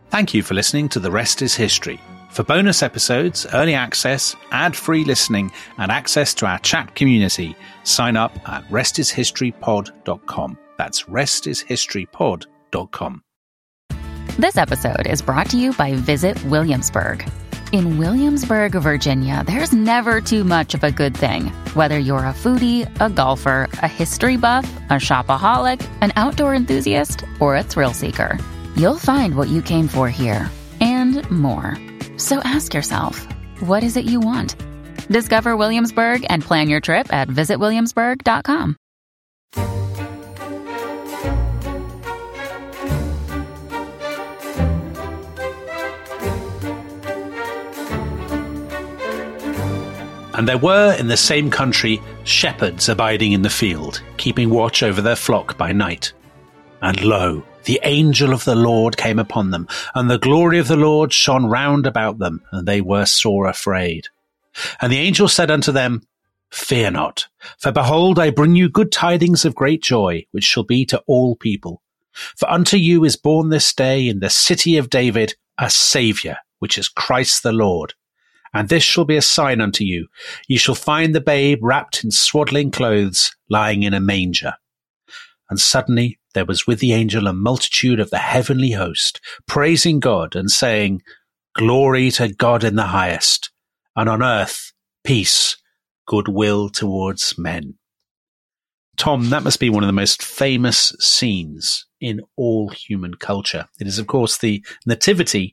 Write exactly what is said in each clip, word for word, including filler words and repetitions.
Thank you for listening to The Rest is History. For bonus episodes, early access, ad-free listening, and access to our chat community, sign up at rest is history pod dot com. That's rest is history pod dot com. This episode is brought to you by Visit Williamsburg. In Williamsburg, Virginia, there's never too much of a good thing. Whether you're a foodie, a golfer, a history buff, a shopaholic, an outdoor enthusiast, or a thrill seeker, you'll find what you came for here and more. So ask yourself, what is it you want? Discover Williamsburg and plan your trip at visit williamsburg dot com. And there were in the same country shepherds abiding in the field, keeping watch over their flock by night. And lo, the angel of the Lord came upon them, and the glory of the Lord shone round about them, and they were sore afraid. And the angel said unto them, Fear not, for behold, I bring you good tidings of great joy, which shall be to all people. For unto you is born this day in the city of David a Saviour, which is Christ the Lord. And this shall be a sign unto you. Ye shall find the babe wrapped in swaddling clothes, lying in a manger. And suddenly there was with the angel a multitude of the heavenly host, praising God and saying, Glory to God in the highest, and on earth peace, goodwill towards men. Tom, that must be one of the most famous scenes in all human culture. It is, of course, the nativity,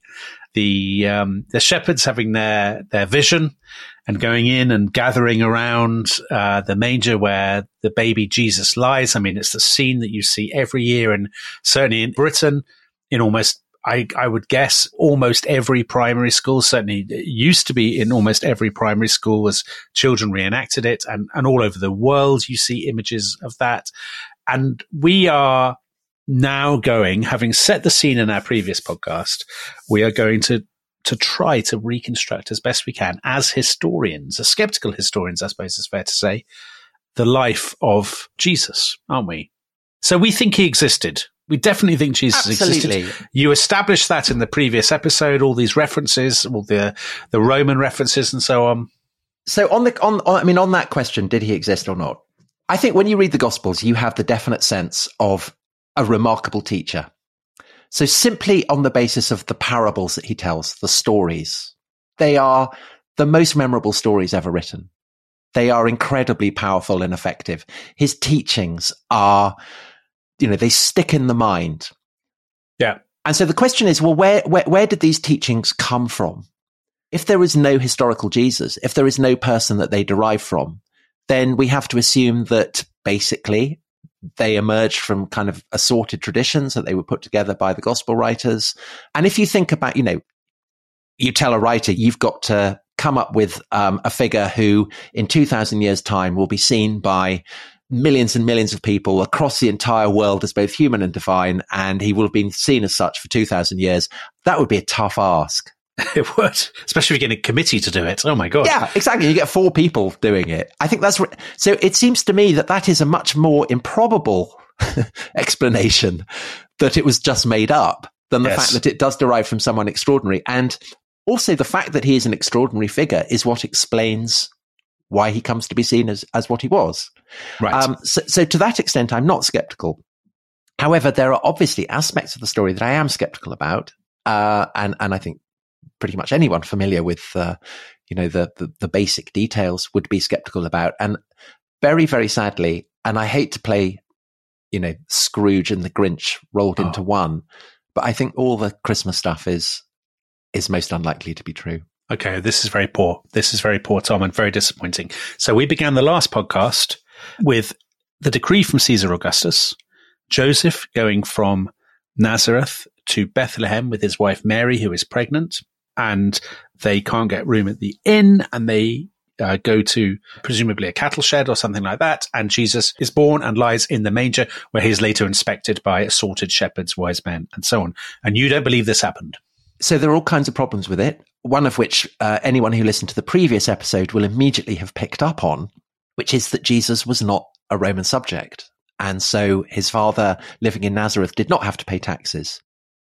the um, the shepherds having their, their vision and going in and gathering around uh, the manger where the baby Jesus lies. I mean, it's the scene that you see every year, and certainly in Britain, in almost, I, I would guess, almost every primary school. Certainly it used to be in almost every primary school as children reenacted it, and, and all over the world you see images of that. And we are now going, having set the scene in our previous podcast, we are going to to try to reconstruct as best we can, as historians, as skeptical historians, I suppose it's fair to say, the life of Jesus, aren't we? So we think he existed. We definitely think Jesus Absolutely. existed. You established that in the previous episode, all these references, all the the Roman references and so on. So on the on, on I mean on that question, did he exist or not? I think when you read the Gospels, you have the definite sense of a remarkable teacher. So simply on the basis of the parables that he tells, the stories, they are the most memorable stories ever written. They are incredibly powerful and effective. His teachings are, you know, they stick in the mind. Yeah. And so the question is, well, where, where, where did these teachings come from? If there is no historical Jesus, if there is no person that they derive from, then we have to assume that basically they emerged from kind of assorted traditions that they were put together by the gospel writers. And if you think about, you know, you tell a writer, you've got to come up with um, a figure who in two thousand years' time will be seen by millions and millions of people across the entire world as both human and divine, and he will have been seen as such for two thousand years. That would be a tough ask. It would, especially if you get a committee to do it. Oh my God. Yeah, exactly. You get four people doing it. I think that's, re- so it seems to me that that is a much more improbable explanation that it was just made up than the Yes. fact that it does derive from someone extraordinary. And also the fact that he is an extraordinary figure is what explains why he comes to be seen as, as what he was. Right. Um, so, so to that extent, I'm not skeptical. However, there are obviously aspects of the story that I am skeptical about. Uh, and, and I think pretty much anyone familiar with, uh, you know, the, the, the basic details would be skeptical about. And very, very sadly, and I hate to play, you know, Scrooge and the Grinch rolled Oh. into one, but I think all the Christmas stuff is, is most unlikely to be true. Okay, this is very poor. This is very poor, Tom, and very disappointing. So we began the last podcast with the decree from Caesar Augustus, Joseph going from Nazareth to Bethlehem with his wife Mary, who is pregnant, and they can't get room at the inn, and they uh, go to presumably a cattle shed or something like that, and Jesus is born and lies in the manger, where he is later inspected by assorted shepherds, wise men, and so on. And you don't believe this happened? So there are all kinds of problems with it, one of which uh, anyone who listened to the previous episode will immediately have picked up on, which is that Jesus was not a Roman subject. And so his father living in Nazareth did not have to pay taxes.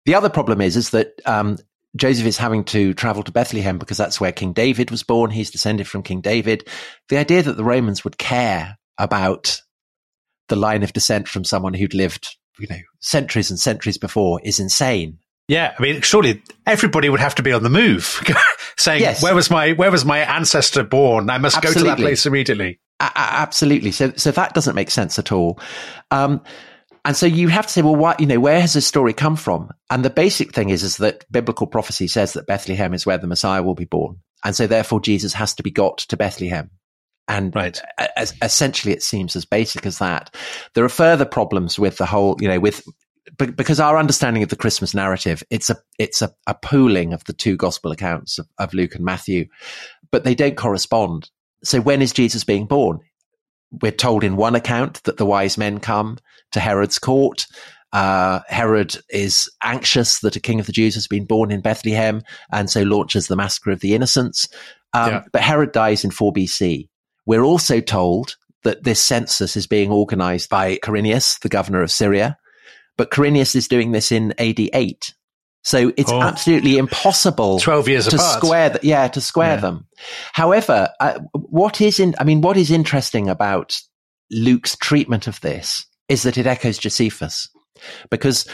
The other problem is, is that um, Joseph is having to travel to Bethlehem because that's where King David was born. He's descended from King David. The idea that the Romans would care about the line of descent from someone who'd lived, you know, centuries and centuries before is insane. Yeah, I mean, surely everybody would have to be on the move, saying, yes. "Where was my where was my ancestor born? I must Absolutely. go to that place immediately." A- a- absolutely. So, so that doesn't make sense at all. Um, and so you have to say, well, why, you know, where has this story come from? And the basic thing is, is that biblical prophecy says that Bethlehem is where the Messiah will be born, and so therefore Jesus has to be got to Bethlehem. And right. as, essentially, it seems as basic as that. There are further problems with the whole, you know, with. Because our understanding of the Christmas narrative, it's a it's a, a pooling of the two gospel accounts of, of Luke and Matthew, but they don't correspond. So when is Jesus being born? We're told in one account that the wise men come to Herod's court. Uh, Herod is anxious that a king of the Jews has been born in Bethlehem, and so launches the massacre of the innocents. Um, yeah. But Herod dies in four B C. We're also told that this census is being organized by Quirinius, the governor of Syria. But Quirinius is doing this in A D eight. So it's oh. absolutely impossible twelve years to apart. square th- yeah, to square yeah. them. However, uh, what is in, I mean, what is interesting about Luke's treatment of this is that it echoes Josephus, because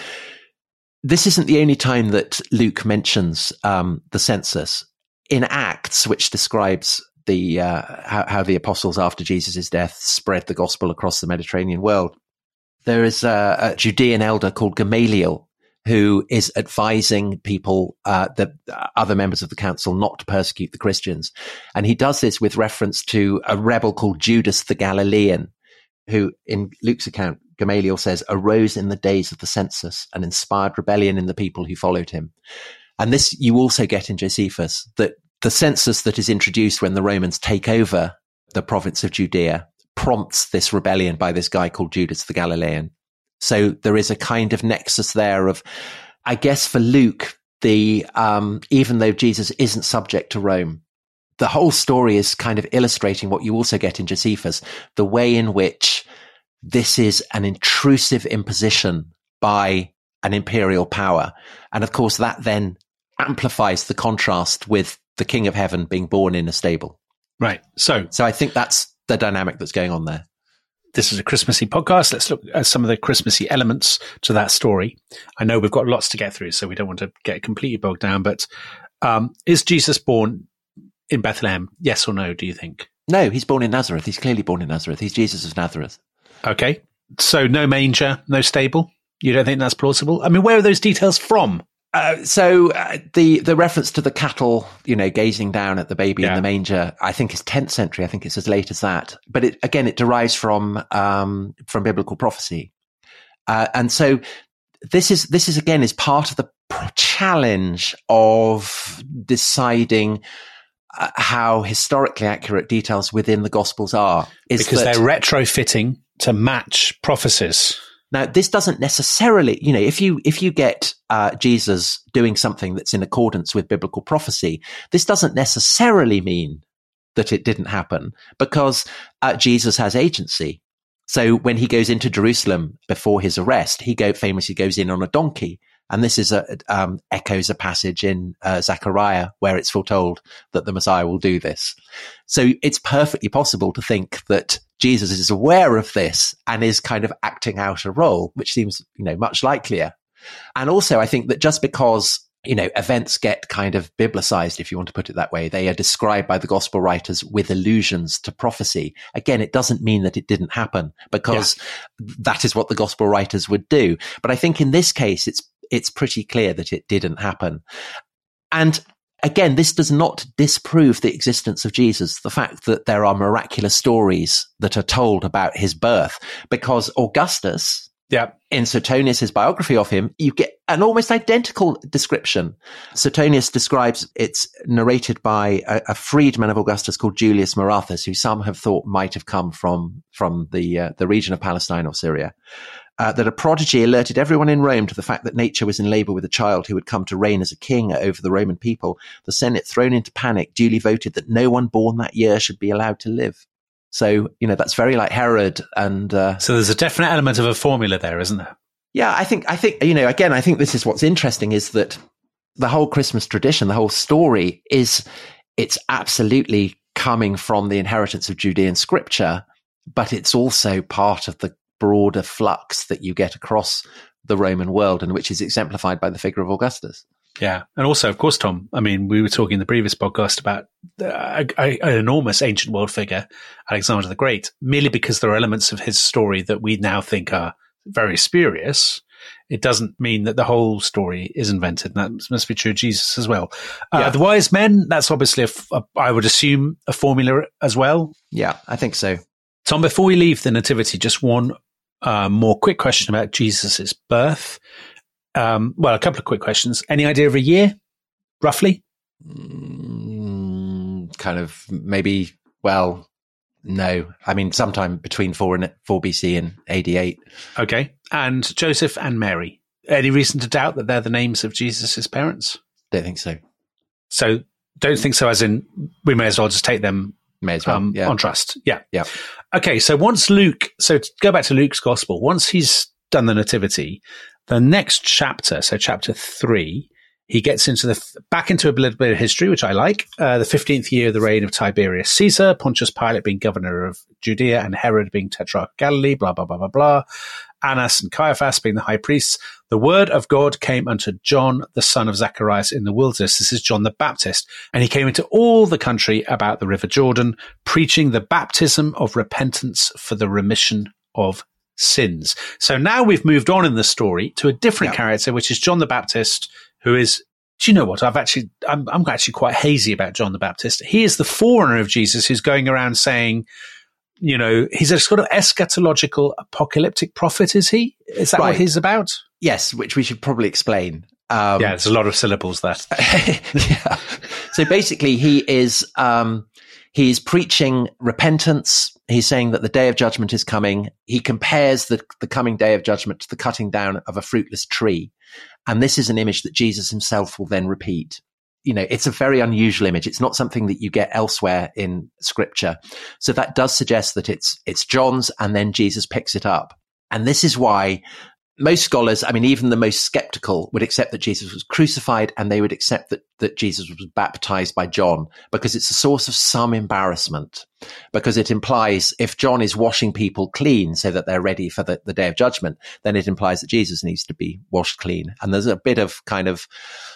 this isn't the only time that Luke mentions um, the census. In Acts, which describes the uh, how, how the apostles after Jesus' death spread the gospel across the Mediterranean world, there is a, a Judean elder called Gamaliel who is advising people, uh, the other members of the council, not to persecute the Christians. And he does this with reference to a rebel called Judas the Galilean, who in Luke's account, Gamaliel says, arose in the days of the census and inspired rebellion in the people who followed him. And this you also get in Josephus, that the census that is introduced when the Romans take over the province of Judea prompts this rebellion by this guy called Judas the Galilean. So there is a kind of nexus there of, I guess for Luke, the um, even though Jesus isn't subject to Rome, the whole story is kind of illustrating what you also get in Josephus, the way in which this is an intrusive imposition by an imperial power. And of course, that then amplifies the contrast with the King of Heaven being born in a stable. Right. So, so I think that's the dynamic that's going on there. This is a Christmassy podcast. Let's look at some of the Christmassy elements to that story. I know we've got lots to get through, so we don't want to get completely bogged down, but um, is Jesus born in Bethlehem? Yes or no, do you think? No, he's born in Nazareth. He's clearly born in Nazareth. He's Jesus of Nazareth. Okay. So no manger, no stable? You don't think that's plausible? I mean, where are those details from? Uh, so uh, the the reference to the cattle, you know, gazing down at the baby yeah. in the manger, I think is tenth century. I think it's as late as that. But it, again, it derives from um, from biblical prophecy, uh, and so this is this is again is part of the challenge of deciding uh, how historically accurate details within the Gospels are. Is because that, they're retrofitting to match prophecies. Now, this doesn't necessarily, you know, if you if you get uh, Jesus doing something that's in accordance with biblical prophecy, this doesn't necessarily mean that it didn't happen, because uh, Jesus has agency. So when he goes into Jerusalem before his arrest, he go famously goes in on a donkey. And this is a, um, echoes a passage in uh, Zechariah where it's foretold that the Messiah will do this. So it's perfectly possible to think that Jesus is aware of this and is kind of acting out a role, which seems, you know, much likelier. And also, I think that just because, you know, events get kind of biblicized, if you want to put it that way, they are described by the gospel writers with allusions to prophecy. Again, it doesn't mean that it didn't happen, because yeah. that is what the gospel writers would do. But I think in this case, it's it's pretty clear that it didn't happen. And again, this does not disprove the existence of Jesus, the fact that there are miraculous stories that are told about his birth, because Augustus, yeah. in Suetonius' biography of him, you get an almost identical description. Suetonius describes, it's narrated by a, a freedman of Augustus called Julius Marathus, who some have thought might have come from, from the, uh, the region of Palestine or Syria. Uh, that a prodigy alerted everyone in Rome to the fact that nature was in labor with a child who would come to reign as a king over the Roman people. The Senate, thrown into panic, duly voted that no one born that year should be allowed to live. So, you know, that's very like Herod. And uh, so there's a definite element of a formula there, isn't there? Yeah, I think, I think, you know, again, I think this is what's interesting is that the whole Christmas tradition, the whole story is, it's absolutely coming from the inheritance of Judean scripture, but it's also part of the broader flux that you get across the Roman world, and which is exemplified by the figure of Augustus. Yeah. And also, of course, Tom, I mean, we were talking in the previous podcast about uh, a, an enormous ancient world figure, Alexander the Great, merely because there are elements of his story that we now think are very spurious. It doesn't mean that the whole story is invented. And that must be true of Jesus as well. Uh, yeah. The wise men, that's obviously, a, a, I would assume, a formula as well. Yeah, I think so. Tom, before we leave the nativity, just one uh, more quick question about Jesus's birth. Um, well, a couple of quick questions. Any idea of a year, roughly? Mm, kind of maybe, well, no. I mean, sometime between four and four B C and A D eight. Okay. And Joseph and Mary. Any reason to doubt that they're the names of Jesus's parents? Don't think so. So don't think so, as in we may as well just take them may as well, um, yeah. on trust. Yeah. Yeah. Okay. So once Luke, so to go back to Luke's gospel, once he's done the nativity, the next chapter, so chapter three, he gets into the back into a little bit of history, which I like. Uh, the fifteenth year of the reign of Tiberius Caesar, Pontius Pilate being governor of Judea, and Herod being tetrarch of Galilee, blah, blah, blah, blah, blah. Annas and Caiaphas being the high priests. The word of God came unto John, the son of Zacharias, in the wilderness. This is John the Baptist. And he came into all the country about the river Jordan, preaching the baptism of repentance for the remission of sins. So now we've moved on in the story to a different yeah. character, which is John the Baptist, who is, do you know what? I've actually, I'm, I'm actually quite hazy about John the Baptist. He is the forerunner of Jesus, who's going around saying, you know, he's a sort of eschatological apocalyptic prophet, is he? Is that right. what he's about? Yes, which we should probably explain. Um, yeah, there's a lot of syllables there. yeah. So basically he is, um, he's preaching repentance. He's saying that the day of judgment is coming. He compares the, the coming day of judgment to the cutting down of a fruitless tree. And this is an image that Jesus himself will then repeat. You know, it's a very unusual image. It's not something that you get elsewhere in scripture. So that does suggest that it's, it's John's, and then Jesus picks it up. And this is why most scholars, I mean, even the most skeptical, would accept that Jesus was crucified, and they would accept that, that Jesus was baptized by John, because it's a source of some embarrassment, because it implies if John is washing people clean so that they're ready for the, the day of judgment, then it implies that Jesus needs to be washed clean. And there's a bit of kind of,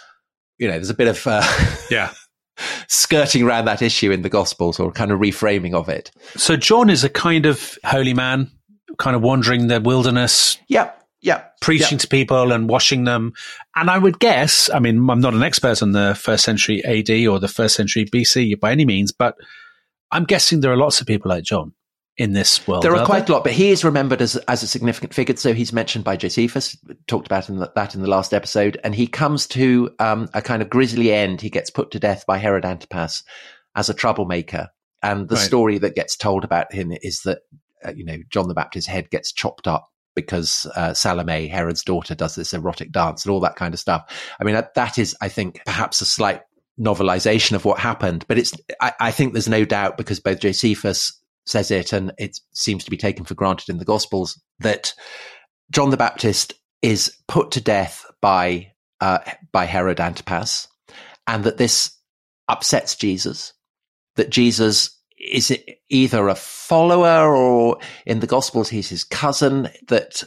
you know, there's a bit of uh, yeah, skirting around that issue in the Gospels, or kind of reframing of it. So John is a kind of holy man, kind of wandering the wilderness. Yeah. Yeah. Preaching yeah. to people and washing them. And I would guess, I mean, I'm not an expert on the first century A D or the first century B C by any means, but I'm guessing there are lots of people like John in this world. There are, are quite there? a lot, but he is remembered as as a significant figure. So he's mentioned by Josephus, talked about in the, that in the last episode, and he comes to um, a kind of grisly end. He gets put to death by Herod Antipas as a troublemaker. And the right. story that gets told about him is that, uh, you know, John the Baptist's head gets chopped up because uh, Salome, Herod's daughter, does this erotic dance and all that kind of stuff. I mean, that, that is, I think, perhaps a slight novelization of what happened. But it's, I, I think there's no doubt, because both Josephus says it, and it seems to be taken for granted in the Gospels, that John the Baptist is put to death by uh, by Herod Antipas, and that this upsets Jesus, that Jesus is either a follower, or in the Gospels he's his cousin, that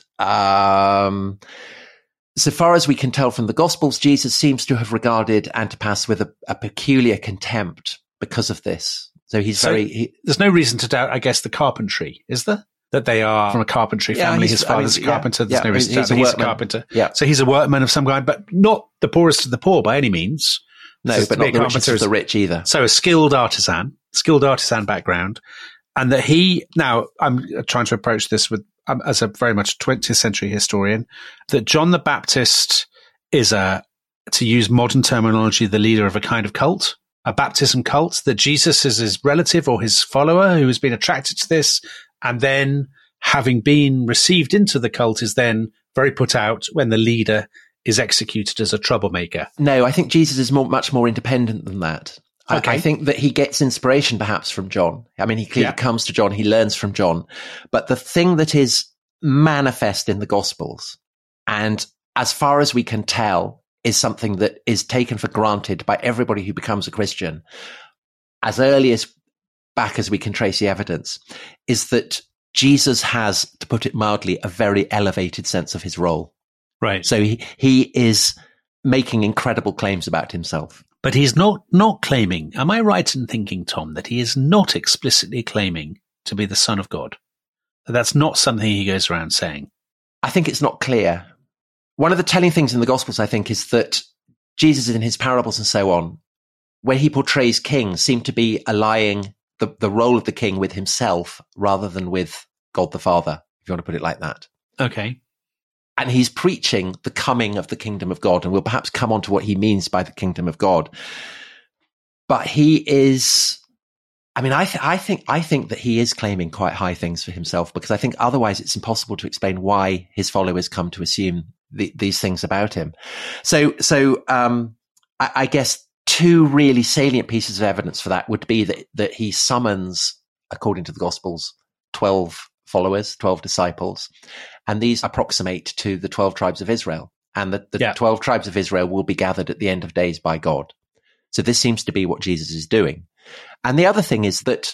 um, so far as we can tell from the Gospels, Jesus seems to have regarded Antipas with a, a peculiar contempt because of this. So he's so very... He, there's no reason to doubt, I guess, the carpentry, is there? That they are from a carpentry yeah, family. His father's I mean, a carpenter. Yeah, there's yeah, no reason to doubt that he's a carpenter. Yeah. So he's a workman of some kind, but not the poorest of the poor by any means. No, so but not the richest of the rich either. So a skilled artisan, skilled artisan background. And that he, now I'm trying to approach this with, um, as a very much twentieth century historian, that John the Baptist is a, to use modern terminology, the leader of a kind of cult, a baptism cult, that Jesus is his relative or his follower who has been attracted to this, and then having been received into the cult is then very put out when the leader is executed as a troublemaker. No, I think Jesus is more, much more independent than that. Okay. I, I think that he gets inspiration perhaps from John. I mean, he clearly yeah. comes to John, he learns from John. But the thing that is manifest in the Gospels, and as far as we can tell, is something that is taken for granted by everybody who becomes a Christian, as early as back as we can trace the evidence, is that Jesus has, to put it mildly, a very elevated sense of his role. Right. So he, he is making incredible claims about himself. But he's not, not claiming, am I right in thinking, Tom, that he is not explicitly claiming to be the Son of God? That that's not something he goes around saying? I think it's not clear. One of the telling things in the Gospels, I think, is that Jesus in his parables and so on, when he portrays kings, seem to be allying the, the role of the king with himself rather than with God the Father, if you want to put it like that. Okay. And he's preaching the coming of the kingdom of God, and we'll perhaps come on to what he means by the kingdom of God. But he is, I mean, I, th- I think, I think that he is claiming quite high things for himself, because I think otherwise it's impossible to explain why his followers come to assume the, these things about him. So, so, um, I, I guess two really salient pieces of evidence for that would be that, that he summons, according to the Gospels, twelve followers, twelve disciples, and these approximate to the twelve tribes of Israel, and that the yeah. twelve tribes of Israel will be gathered at the end of days by God. So this seems to be what Jesus is doing. And the other thing is that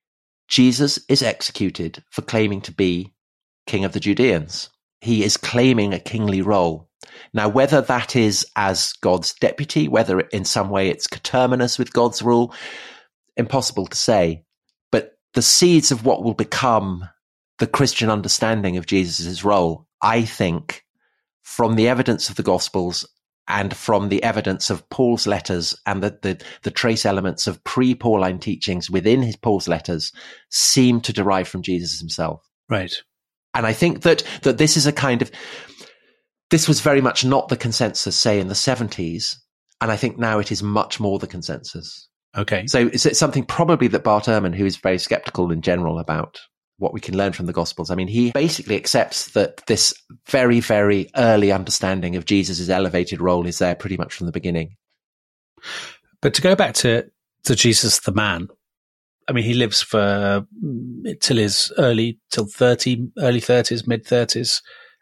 Jesus is executed for claiming to be King of the Judeans. He is claiming a kingly role. Now, whether that is as God's deputy, whether in some way it's coterminous with God's rule, impossible to say. But the seeds of what will become the Christian understanding of Jesus' role, I think, from the evidence of the Gospels and from the evidence of Paul's letters and the, the, the trace elements of pre-Pauline teachings within his Paul's letters, seem to derive from Jesus himself. Right. And I think that that this is a kind of, this was very much not the consensus, say, in the seventies. And I think now it is much more the consensus. Okay. So it's something probably that Bart Ehrman, who is very skeptical in general about what we can learn from the Gospels, I mean, he basically accepts that this very, very early understanding of Jesus' elevated role is there pretty much from the beginning. But to go back to, to Jesus the man, I mean, he lives for till his early, till thirty, early thirties, mid thirties,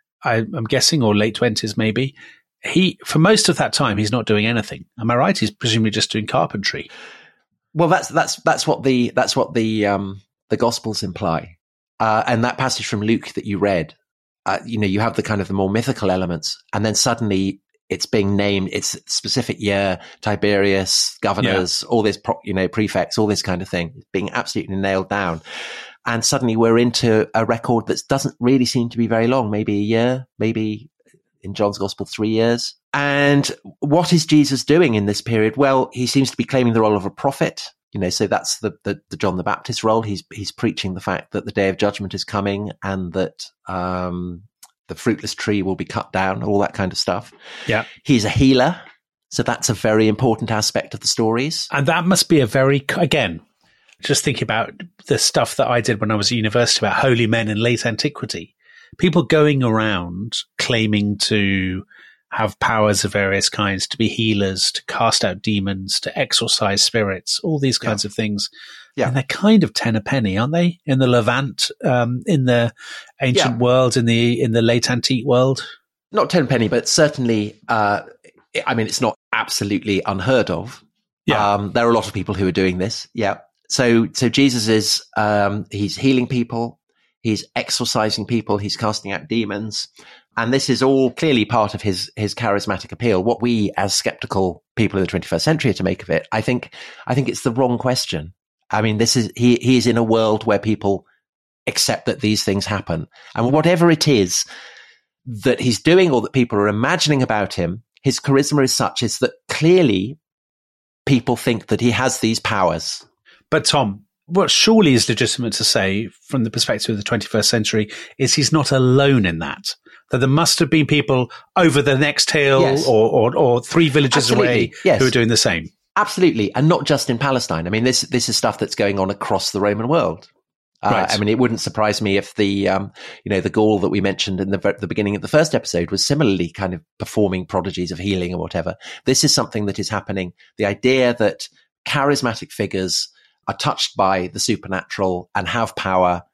I'm guessing, or late twenties maybe. He, for most of that time, he's not doing anything. Am I right? He's presumably just doing carpentry. Well, that's that's that's what the that's what the um, the Gospels imply, uh, and that passage from Luke that you read, uh, you know, you have the kind of the more mythical elements, and then suddenly it's being named, it's specific year, Tiberius, governors, yeah. all this, pro, you know, prefects, all this kind of thing, being absolutely nailed down. And suddenly we're into a record that doesn't really seem to be very long, maybe a year, maybe in John's Gospel, three years. And what is Jesus doing in this period? Well, he seems to be claiming the role of a prophet, you know, so that's the, the, the John the Baptist role. He's, he's preaching the fact that the day of judgment is coming and that, um, the fruitless tree will be cut down, all that kind of stuff. Yeah. He's a healer. So that's a very important aspect of the stories. And that must be a very, again, just thinking about the stuff that I did when I was at university about holy men in late antiquity. People going around claiming to have powers of various kinds, to be healers, to cast out demons, to exorcise spirits, all these kinds yeah. of things. Yeah. And they're kind of ten a penny, aren't they? In the Levant, um, in the ancient yeah. world, in the in the late antique world? Not ten a penny, but certainly, uh, I mean, it's not absolutely unheard of. Yeah. Um, there are a lot of people who are doing this. Yeah. So, so Jesus is, um, he's healing people. He's exorcising people. He's casting out demons. And this is all clearly part of his, his charismatic appeal. What we as skeptical people in the twenty-first century are to make of it, I think, I think it's the wrong question. I mean, this is, he, he's in a world where people accept that these things happen. And whatever it is that he's doing or that people are imagining about him, his charisma is such is that clearly people think that he has these powers. But Tom, what surely is legitimate to say from the perspective of the twenty-first century is he's not alone in that. That there must have been people over the next hill yes. or, or, or three villages Absolutely. away yes. who are doing the same. Absolutely. And not just in Palestine. I mean, this, this is stuff that's going on across the Roman world. Uh, right. I mean, it wouldn't surprise me if the, um, you know, the Gaul that we mentioned in the, the beginning of the first episode was similarly kind of performing prodigies of healing or whatever. This is something that is happening. The idea that charismatic figures are touched by the supernatural and have power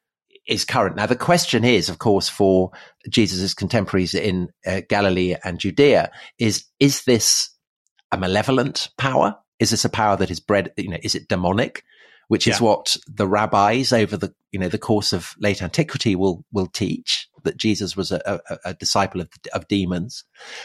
is current. Now, the question is, of course, for Jesus' contemporaries in uh, Galilee and Judea, is, is this a malevolent power? Is this a power that is bred, you know, is it demonic? Which is yeah. what the rabbis over the, you know, the course of late antiquity will, will teach, that Jesus was a, a, a disciple of, of demons.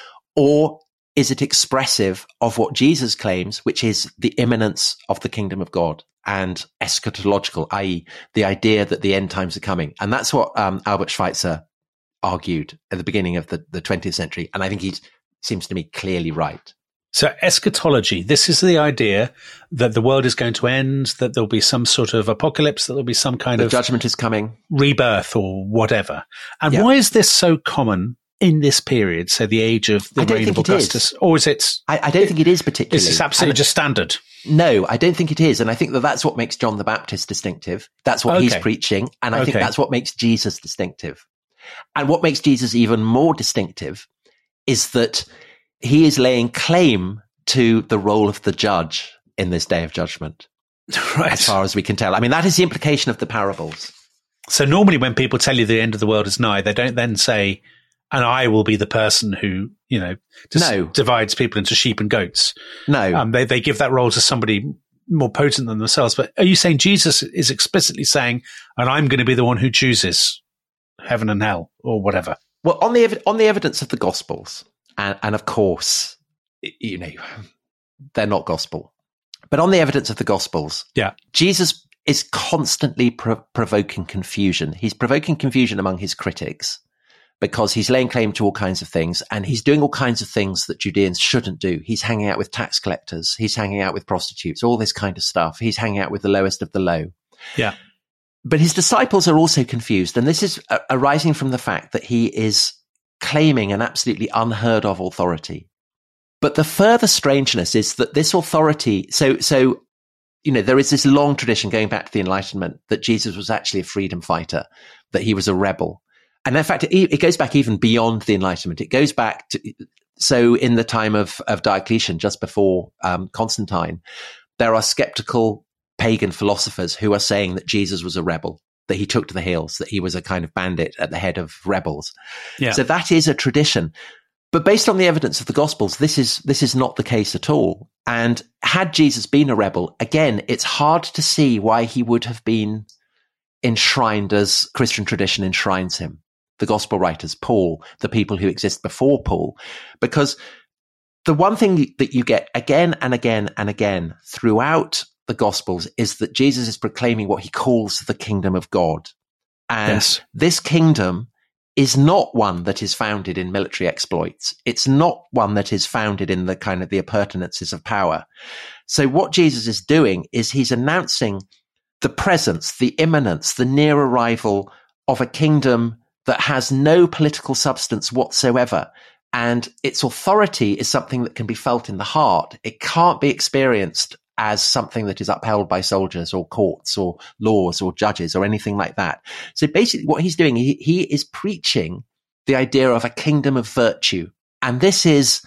Or is it expressive of what Jesus claims, which is the imminence of the kingdom of God and eschatological, that is the idea that the end times are coming? And that's what um, Albert Schweitzer argued at the beginning of the, the twentieth century. And I think he seems to me clearly right. So eschatology, this is the idea that the world is going to end, that there'll be some sort of apocalypse, that there'll be some kind the of judgment is coming, rebirth or whatever. And yeah. why is this so common in this period, so the age of the reign of Augustus? Is. Or is it? I, I don't it, think it is particularly. Is this absolutely and, just standard? No, I don't think it is. And I think that that's what makes John the Baptist distinctive. That's what okay. he's preaching. And I okay. think that's what makes Jesus distinctive. And what makes Jesus even more distinctive is that he is laying claim to the role of the judge in this day of judgment, right? As far as we can tell. I mean, that is the implication of the parables. So normally when people tell you the end of the world is nigh, they don't then say, and I will be the person who, you know, just no. divides people into sheep and goats. No. Um, they, they give that role to somebody more potent than themselves. But are you saying Jesus is explicitly saying, and I'm going to be the one who chooses heaven and hell or whatever? Well, on the, on the evidence of the Gospels, And, and of course, you know, they're not gospel. But on the evidence of the Gospels, yeah. Jesus is constantly pro- provoking confusion. He's provoking confusion among his critics because he's laying claim to all kinds of things, and he's doing all kinds of things that Judeans shouldn't do. He's hanging out with tax collectors. He's hanging out with prostitutes, all this kind of stuff. He's hanging out with the lowest of the low. Yeah. But his disciples are also confused. And this is uh, arising from the fact that he is claiming an absolutely unheard of authority. But the further strangeness is that this authority, so, so, you know, there is this long tradition going back to the Enlightenment that Jesus was actually a freedom fighter, that he was a rebel. And in fact, it, it goes back even beyond the Enlightenment. It goes back to, so in the time of, of Diocletian, just before um, Constantine, there are skeptical pagan philosophers who are saying that Jesus was a rebel, that he took to the hills, that he was a kind of bandit at the head of rebels. Yeah. So that is a tradition. But based on the evidence of the Gospels, this is this is not the case at all. And had Jesus been a rebel, again, it's hard to see why he would have been enshrined as Christian tradition enshrines him. The Gospel writers, Paul, the people who exist before Paul. Because the one thing that you get again and again and again throughout the Gospels is that Jesus is proclaiming what he calls the kingdom of God. And yes. this kingdom is not one that is founded in military exploits. It's not one that is founded in the kind of the appurtenances of power. So what Jesus is doing is he's announcing the presence, the imminence, the near arrival of a kingdom that has no political substance whatsoever. And its authority is something that can be felt in the heart. It can't be experienced as something that is upheld by soldiers or courts or laws or judges or anything like that. So basically what he's doing, he, he is preaching the idea of a kingdom of virtue. And this is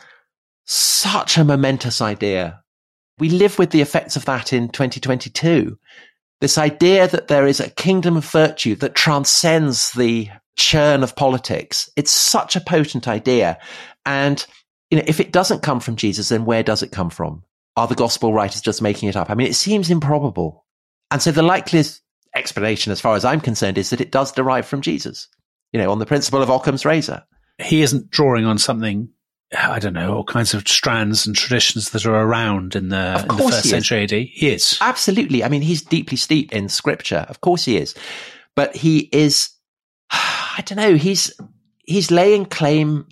such a momentous idea. We live with the effects of that in twenty twenty-two. This idea that there is a kingdom of virtue that transcends the churn of politics. It's such a potent idea. And you know, if it doesn't come from Jesus, then where does it come from? Are the gospel writers just making it up? I mean, it seems improbable. And so the likeliest explanation, as far as I'm concerned, is that it does derive from Jesus, you know, on the principle of Occam's razor. He isn't drawing on something, I don't know, all kinds of strands and traditions that are around in the, in the first century A D. He is. Absolutely. I mean, he's deeply steeped in scripture. Of course he is. But he is, I don't know, he's, he's laying claim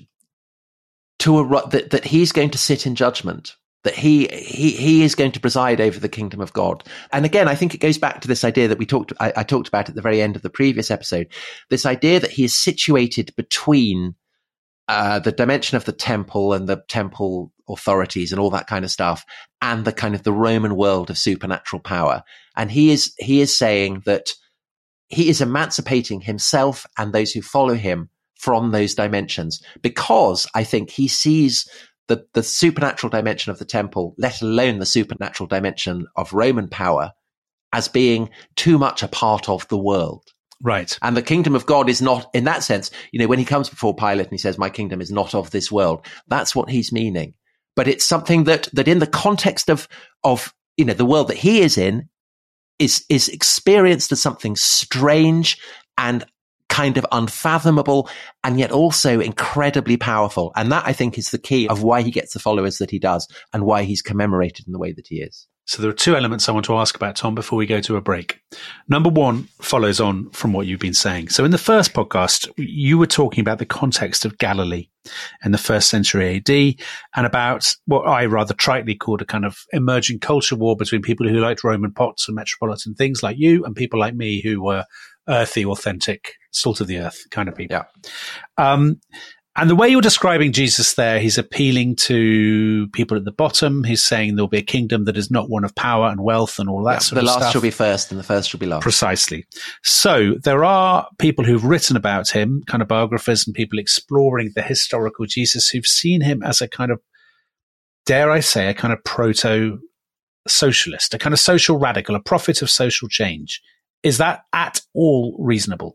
to a, that, that he's going to sit in judgment. That he, he, he is going to preside over the kingdom of God. And again, I think it goes back to this idea that we talked, I, I talked about at the very end of the previous episode, this idea that he is situated between, uh, the dimension of the temple and the temple authorities and all that kind of stuff and the kind of the Roman world of supernatural power. And he is, he is saying that he is emancipating himself and those who follow him from those dimensions because I think he sees The, the supernatural dimension of the temple, let alone the supernatural dimension of Roman power, as being too much a part of the world. Right. And the kingdom of God is not, in that sense, you know, when he comes before Pilate and he says, my kingdom is not of this world, that's what he's meaning. But it's something that, that in the context of, of, you know, the world that he is in is, is experienced as something strange and kind of unfathomable, and yet also incredibly powerful. And that, I think, is the key of why he gets the followers that he does and why he's commemorated in the way that he is. So there are two elements I want to ask about, Tom, before we go to a break. Number one follows on from what you've been saying. So in the first podcast, you were talking about the context of Galilee in the first century A D and about what I rather tritely called a kind of emerging culture war between people who liked Roman pots and metropolitan things like you and people like me who were earthy, authentic, salt of the earth kind of people. Yeah. Um, And the way you're describing Jesus there, he's appealing to people at the bottom. He's saying there'll be a kingdom that is not one of power and wealth and all that yeah, sort the of stuff. The last shall be first and the first shall be last. Precisely. So there are people who've written about him, kind of biographers and people exploring the historical Jesus who've seen him as a kind of, dare I say, a kind of proto-socialist, a kind of social radical, a prophet of social change. Is that at all reasonable?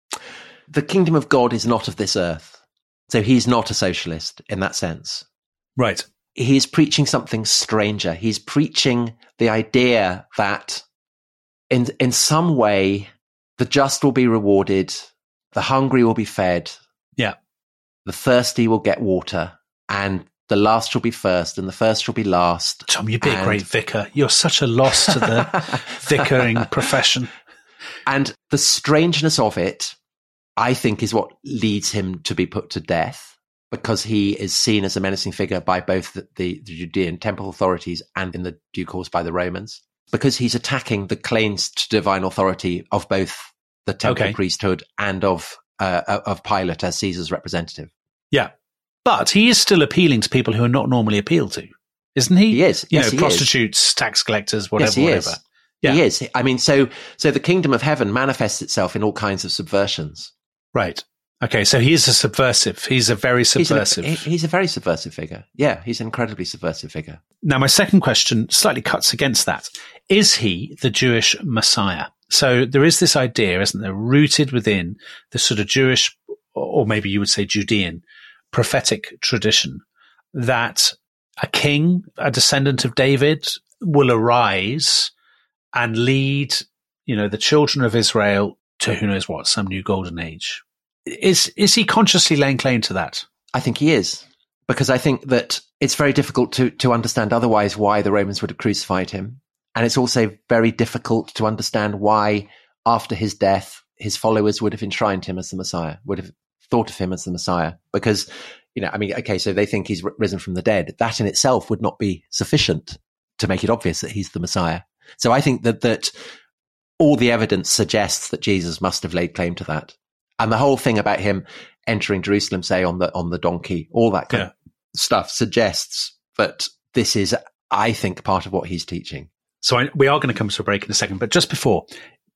The kingdom of God is not of this earth. So he's not a socialist in that sense. Right. He's preaching something stranger. He's preaching the idea that in in some way the just will be rewarded, the hungry will be fed, yeah, the thirsty will get water, and the last shall be first, and the first shall be last. Tom, you'd be and... a great vicar. You're such a loss to the vicaring profession. And the strangeness of it, I think, is what leads him to be put to death, because he is seen as a menacing figure by both the, the, the Judean temple authorities and in the due course by the Romans, because he's attacking the claims to divine authority of both the temple okay. priesthood and of uh, of Pilate as Caesar's representative. Yeah. But he is still appealing to people who are not normally appealed to, isn't he? He is. You Yes, know, he prostitutes, is. tax collectors, whatever, yes, he whatever. Is. Yeah. He is. I mean, so so the kingdom of heaven manifests itself in all kinds of subversions. Right. Okay. So he is a subversive. He's a very subversive. He's a, he's a very subversive figure. Yeah, he's an incredibly subversive figure. Now, my second question slightly cuts against that. Is he the Jewish Messiah? So there is this idea, isn't there, rooted within the sort of Jewish, or maybe you would say Judean, prophetic tradition that a king, a descendant of David, will arise and lead, you know, the children of Israel to who knows what, some new golden age. Is is he consciously laying claim to that? I think he is, because I think that it's very difficult to, to understand otherwise why the Romans would have crucified him. And it's also very difficult to understand why, after his death, his followers would have enshrined him as the Messiah, would have thought of him as the Messiah. Because, you know, I mean, okay, so they think he's risen from the dead. That in itself would not be sufficient to make it obvious that he's the Messiah. So I think that that all the evidence suggests that Jesus must have laid claim to that. And the whole thing about him entering Jerusalem, say, on the on the donkey, all that kind yeah. of stuff suggests that this is, I think, part of what he's teaching. So I, we are going to come to a break in a second, but just before,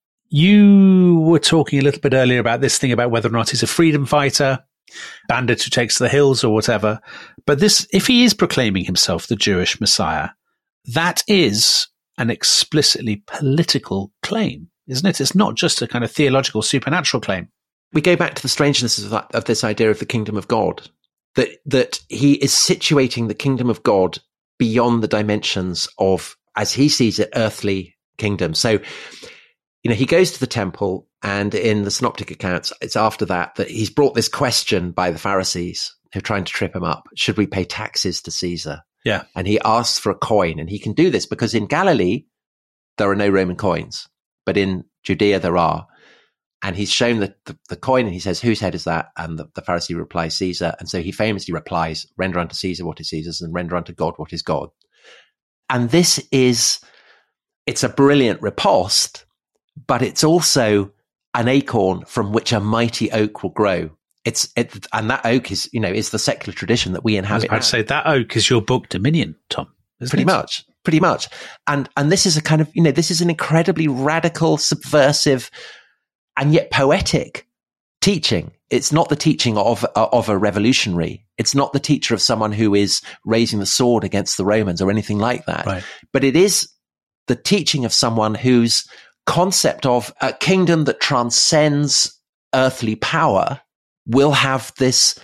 you were talking a little bit earlier about this thing about whether or not he's a freedom fighter, bandit who takes to the hills or whatever. But this, if he is proclaiming himself the Jewish Messiah, that is an explicitly political claim, isn't it? It's not just a kind of theological, supernatural claim. We go back to the strangeness of, that, of this idea of the kingdom of God, that that he is situating the kingdom of God beyond the dimensions of, as he sees it, earthly kingdom. So, you know, he goes to the temple, and in the synoptic accounts, it's after that that he's brought this question by the Pharisees who are trying to trip him up. Should we pay taxes to Caesar? Yeah. And he asks for a coin, and he can do this because in Galilee, there are no Roman coins, but in Judea, there are. And he's shown the, the, the coin, and he says, whose head is that? And the, the Pharisee replies, Caesar. And so he famously replies, render unto Caesar what is Caesar's, and render unto God what is God. And this is, it's a brilliant riposte, but it's also an acorn from which a mighty oak will grow. It's it, and that oak is, you know, is the secular tradition that we inhabit. I was about now. to say that oak is your book Dominion, Tom. Pretty it? much, pretty much. And and this is a kind of, you know, this is an incredibly radical, subversive, and yet poetic teaching. It's not the teaching of of a revolutionary. It's not the teacher of someone who is raising the sword against the Romans or anything like that. Right. But it is the teaching of someone whose concept of a kingdom that transcends earthly power will have this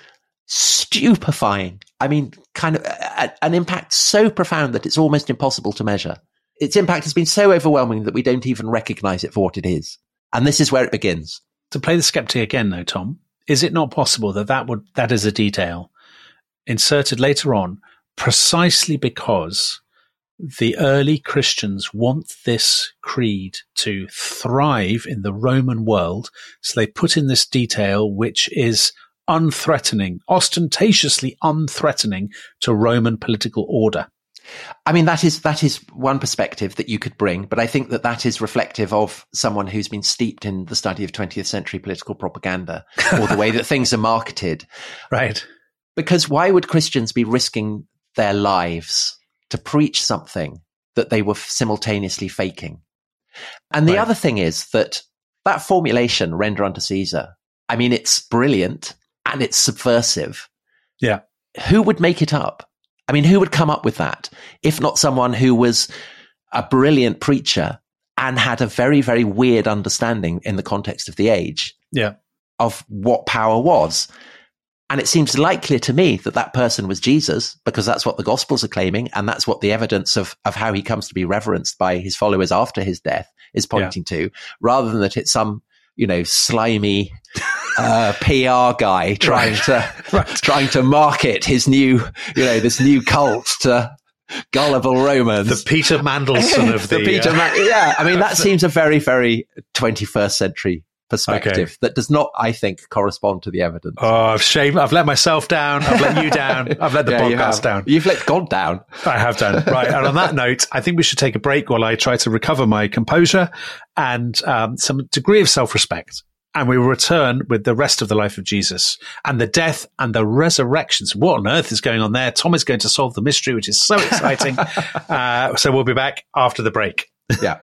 stupefying, I mean, kind of a, an impact so profound that it's almost impossible to measure. Its impact has been so overwhelming that we don't even recognize it for what it is. And this is where it begins. To play the skeptic again, though, Tom, is it not possible that that, would, that is a detail inserted later on precisely because the early Christians want this creed to thrive in the Roman world, so they put in this detail which is unthreatening, ostentatiously unthreatening to Roman political order? I mean, that is that is one perspective that you could bring, but I think that that is reflective of someone who's been steeped in the study of twentieth century political propaganda or the way that things are marketed. Right. Because why would Christians be risking their lives to preach something that they were simultaneously faking? And the right. other thing is that that formulation, render unto Caesar, I mean, it's brilliant and it's subversive. Yeah. Who would make it up? I mean, who would come up with that if not someone who was a brilliant preacher and had a very, very weird understanding in the context of the age yeah. of what power was? And it seems likelier to me that that person was Jesus, because that's what the Gospels are claiming, and that's what the evidence of, of how he comes to be reverenced by his followers after his death is pointing yeah. to, rather than that it's some, you know, slimy uh, P R guy trying right. to right. trying to market his new, you know, this new cult to gullible Romans. The Peter Mandelson of the, the Peter, uh, Man- yeah. I mean, that seems a very, very twenty-first century perspective okay. that does not, I think, correspond to the evidence. Oh, shame. I've let myself down. I've let you down. I've let the yeah, podcast you down. You've let God down. I have done. Right. And on that note, I think we should take a break while I try to recover my composure and um, some degree of self-respect. And we will return with the rest of the life of Jesus and the death and the resurrection. So what on earth is going on there? Tom is going to solve the mystery, which is so exciting. uh, so we'll be back after the break. Yeah.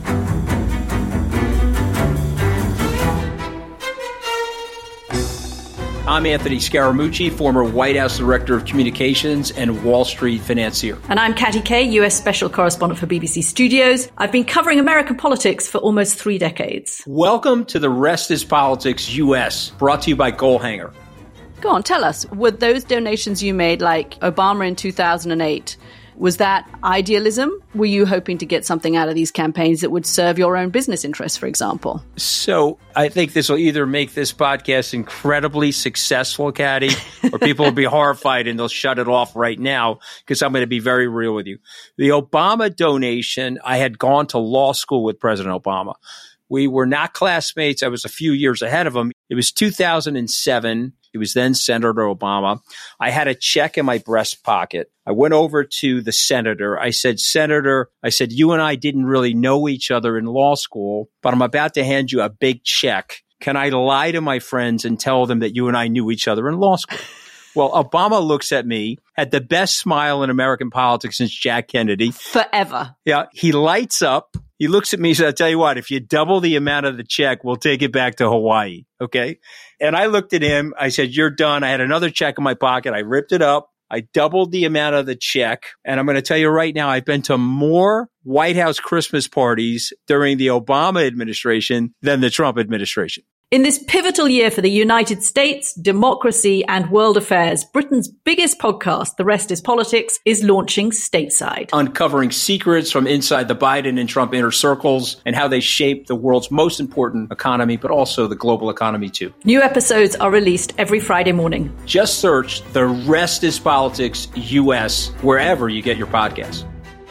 I'm Anthony Scaramucci, former White House Director of Communications and Wall Street financier. And I'm Katty Kay, U S Special Correspondent for B B C Studios. I've been covering American politics for almost three decades. Welcome to The Rest is Politics U S, brought to you by Goalhanger. Go on, tell us, were those donations you made, like Obama in two thousand eight, was that idealism? Were you hoping to get something out of these campaigns that would serve your own business interests, for example? So I think this will either make this podcast incredibly successful, Katty, or people will be horrified and they'll shut it off right now because I'm going to be very real with you. The Obama donation, I had gone to law school with President Obama. We were not classmates. I was a few years ahead of him. It was two thousand seven. He was then Senator Obama. I had a check in my breast pocket. I went over to the senator. I said, Senator, I said, you and I didn't really know each other in law school, but I'm about to hand you a big check. Can I lie to my friends and tell them that you and I knew each other in law school? Well, Obama looks at me, had the best smile in American politics since Jack Kennedy. Forever. Yeah. He lights up. He looks at me and says, I'll tell you what, if you double the amount of the check, we'll take it back to Hawaii. Okay. And I looked at him. I said, you're done. I had another check in my pocket. I ripped it up. I doubled the amount of the check. And I'm going to tell you right now, I've been to more White House Christmas parties during the Obama administration than the Trump administration. In this pivotal year for the United States, democracy, and world affairs, Britain's biggest podcast, The Rest is Politics, is launching stateside. Uncovering secrets from inside the Biden and Trump inner circles and how they shape the world's most important economy, but also the global economy too. New episodes are released every Friday morning. Just search The Rest is Politics U S wherever you get your podcasts.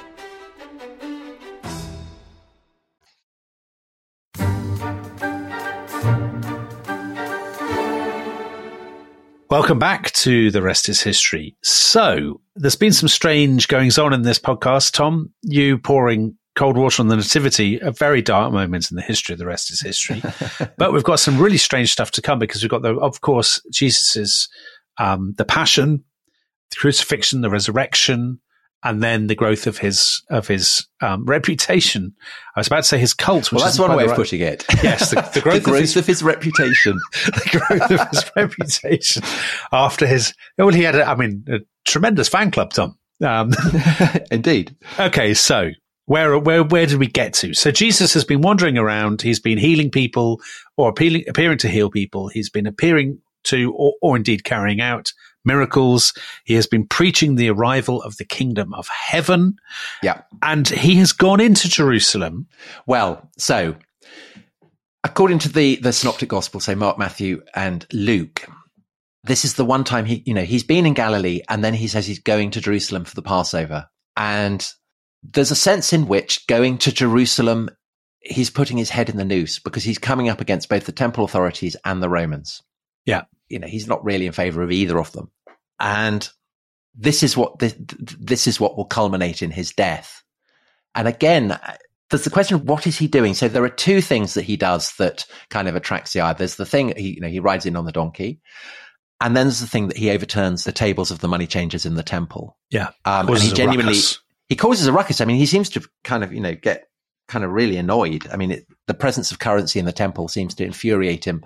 Welcome back to The Rest is History. So, there's been some strange goings on in this podcast. Tom, you pouring cold water on the nativity, a very dark moment in the history of The Rest is History. But we've got some really strange stuff to come because we've got, the, of course, Jesus's, um, the passion, the crucifixion, the resurrection, and then the growth of his of his um, reputation. I was about to say his cult. Which well, that's one way of right. putting it. Yes, the, the growth, the growth of, his, of his reputation. The growth of his reputation after his. Well, he had, a, I mean, a tremendous fan club, Tom. Um, Indeed. Okay, so Where, where, where did we get to? So Jesus has been wandering around. He's been healing people or appealing, appearing to heal people. He's been appearing to, or, or indeed carrying out miracles. He has been preaching the arrival of the kingdom of heaven. Yeah. And he has gone into Jerusalem. Well, so according to the, the synoptic gospel, so Mark, Matthew, and Luke, this is the one time he, you know, he's been in Galilee, and then he says he's going to Jerusalem for the Passover. And there's a sense in which going to Jerusalem, he's putting his head in the noose because he's coming up against both the temple authorities and the Romans. Yeah. You know, he's not really in favor of either of them. And this is what this, this is what will culminate in his death. And again, there's the question of what is he doing? So there are two things that he does that kind of attracts the eye. There's the thing, he, you know, he rides in on the donkey. And then there's the thing that he overturns the tables of the money changers in the temple. Yeah. Um, and he genuinely, he causes a ruckus. I mean, he seems to kind of, you know, get kind of really annoyed. I mean, it, the presence of currency in the temple seems to infuriate him,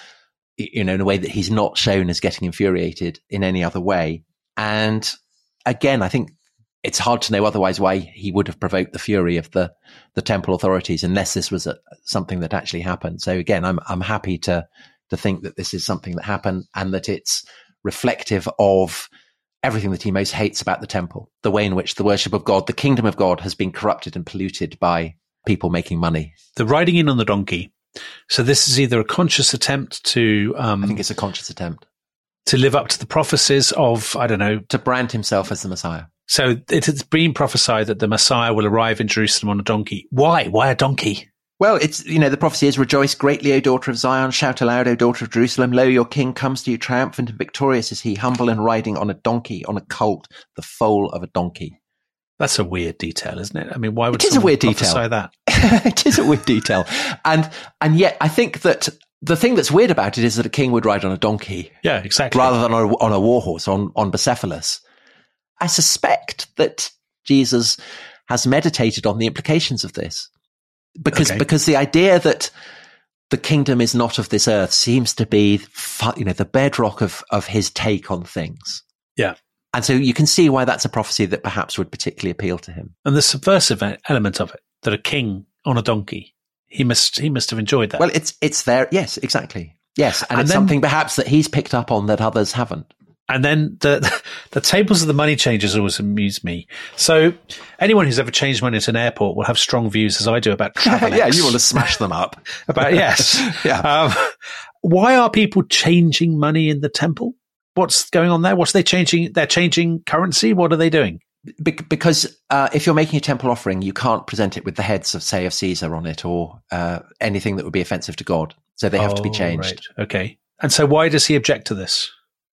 you know, in a way that he's not shown as getting infuriated in any other way. And again, I think it's hard to know otherwise why he would have provoked the fury of the, the temple authorities unless this was a, something that actually happened. So again, I'm, I'm happy to, to think that this is something that happened and that it's reflective of everything that he most hates about the temple, the way in which the worship of God, the kingdom of God, has been corrupted and polluted by people making money. The riding in on the donkey. So this is either a conscious attempt to... Um, I think it's a conscious attempt. To live up to the prophecies of, I don't know... To brand himself as the Messiah. So it has been prophesied that the Messiah will arrive in Jerusalem on a donkey. Why? Why a donkey? Well, it's, you know, the prophecy is, rejoice greatly, O daughter of Zion, shout aloud, O daughter of Jerusalem. Lo, your king comes to you, triumphant and victorious is he, humble and riding on a donkey, on a colt, the foal of a donkey. That's a weird detail, isn't it? I mean, why would it is a weird prophesy detail. that? It is a weird detail. And, and yet I think that the thing that's weird about it is that a king would ride on a donkey. Yeah, exactly. Rather than on a, on a war horse, on, on Bucephalus. I suspect that Jesus has meditated on the implications of this. Because, okay. because the idea that the kingdom is not of this earth seems to be, you know, the bedrock of, of his take on things. Yeah. And so you can see why that's a prophecy that perhaps would particularly appeal to him. And the subversive element of it, that a king on a donkey, he must, he must have enjoyed that. Well, it's, it's there. Yes, exactly. Yes. And, and it's then, something perhaps that he's picked up on that others haven't. And then the the tables of the money changers always amuse me. So anyone who's ever changed money at an airport will have strong views, as I do, about Travelex. Yeah, you want to smash them up. about yes. yeah. Um, why are people changing money in the temple? What's going on there? What's they changing? They're changing currency. What are they doing? Be- because uh, if you're making a temple offering, you can't present it with the heads of, say, of Caesar on it or uh, anything that would be offensive to God. So they have oh, to be changed. Right. Okay. And so why does he object to this?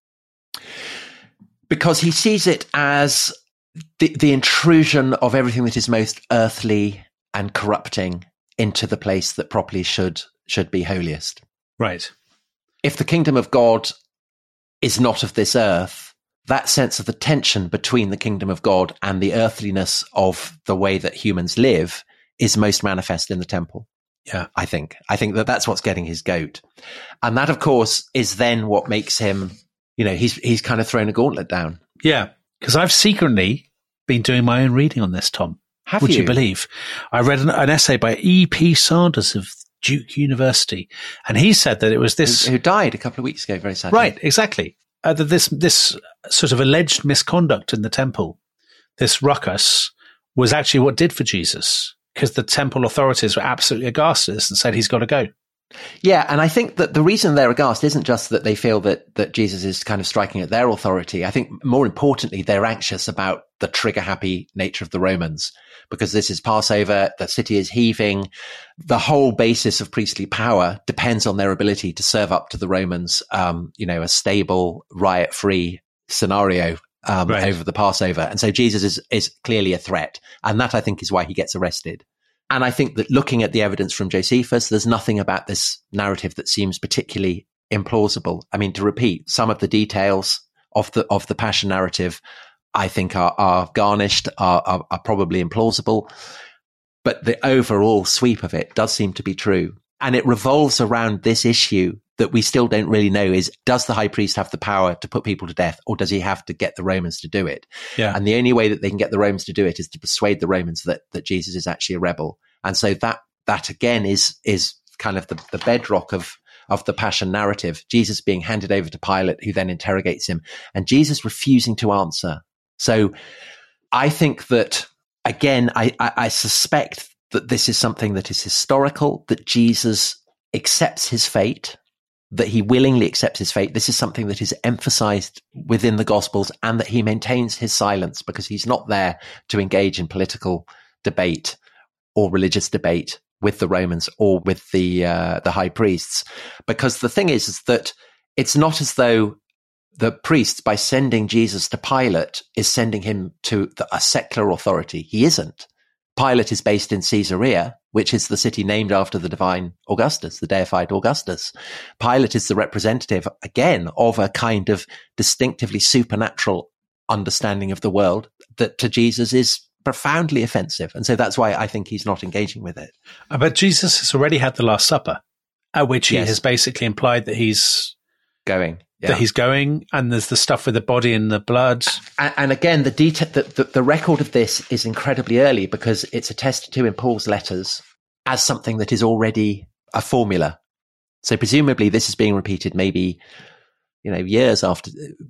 Because he sees it as the, the intrusion of everything that is most earthly and corrupting into the place that properly should should be holiest. Right. If the kingdom of God is not of this earth, that sense of the tension between the kingdom of God and the earthliness of the way that humans live is most manifest in the temple. Yeah, I think. I think that that's what's getting his goat. And that, of course, is then what makes him... You know, he's he's kind of thrown a gauntlet down. Yeah, because I've secretly been doing my own reading on this, Tom. Have Would you? you believe? I read an, an essay by E P Sanders of Duke University, and he said that it was this... Who, who died a couple of weeks ago, very sadly. Right, exactly. Uh, that this, this sort of alleged misconduct in the temple, this ruckus, was actually what did for Jesus, because the temple authorities were absolutely aghast at this and said he's got to go. Yeah, and I think that the reason they're aghast isn't just that they feel that that Jesus is kind of striking at their authority. I think more importantly, they're anxious about the trigger-happy nature of the Romans, because this is Passover, the city is heaving. The whole basis of priestly power depends on their ability to serve up to the Romans, um, you know, a stable, riot-free scenario um, right. over the Passover. And so Jesus is is clearly a threat, and that I think is why he gets arrested. And I think that looking at the evidence from Josephus, there's nothing about this narrative that seems particularly implausible. I mean, to repeat, some of the details of the of the Passion narrative, I think, are, are garnished, are, are, are probably implausible. But the overall sweep of it does seem to be true. And it revolves around this issue that we still don't really know is, does the high priest have the power to put people to death, or does he have to get the Romans to do it? Yeah. And the only way that they can get the Romans to do it is to persuade the Romans that, that Jesus is actually a rebel. And so that, that again is, is kind of the, the bedrock of, of the passion narrative. Jesus being handed over to Pilate, who then interrogates him, and Jesus refusing to answer. So I think that, again, I, I, I suspect that this is something that is historical, that Jesus accepts his fate, that he willingly accepts his fate. This is something that is emphasized within the Gospels, and that he maintains his silence because he's not there to engage in political debate or religious debate with the Romans or with the uh, the high priests. Because the thing is, is that it's not as though the priests, by sending Jesus to Pilate, is sending him to the, a secular authority. He isn't. Pilate is based in Caesarea, which is the city named after the divine Augustus, the deified Augustus. Pilate is the representative, again, of a kind of distinctively supernatural understanding of the world that to Jesus is profoundly offensive. And so that's why I think he's not engaging with it. But Jesus has already had the Last Supper, at which he Yes. has basically implied that he's Going. Yeah. that he's going, and there's the stuff with the body and the blood. And, and again, the, detail, the, the, the record of this is incredibly early because it's attested to in Paul's letters as something that is already a formula. So presumably this is being repeated maybe, you know, years after,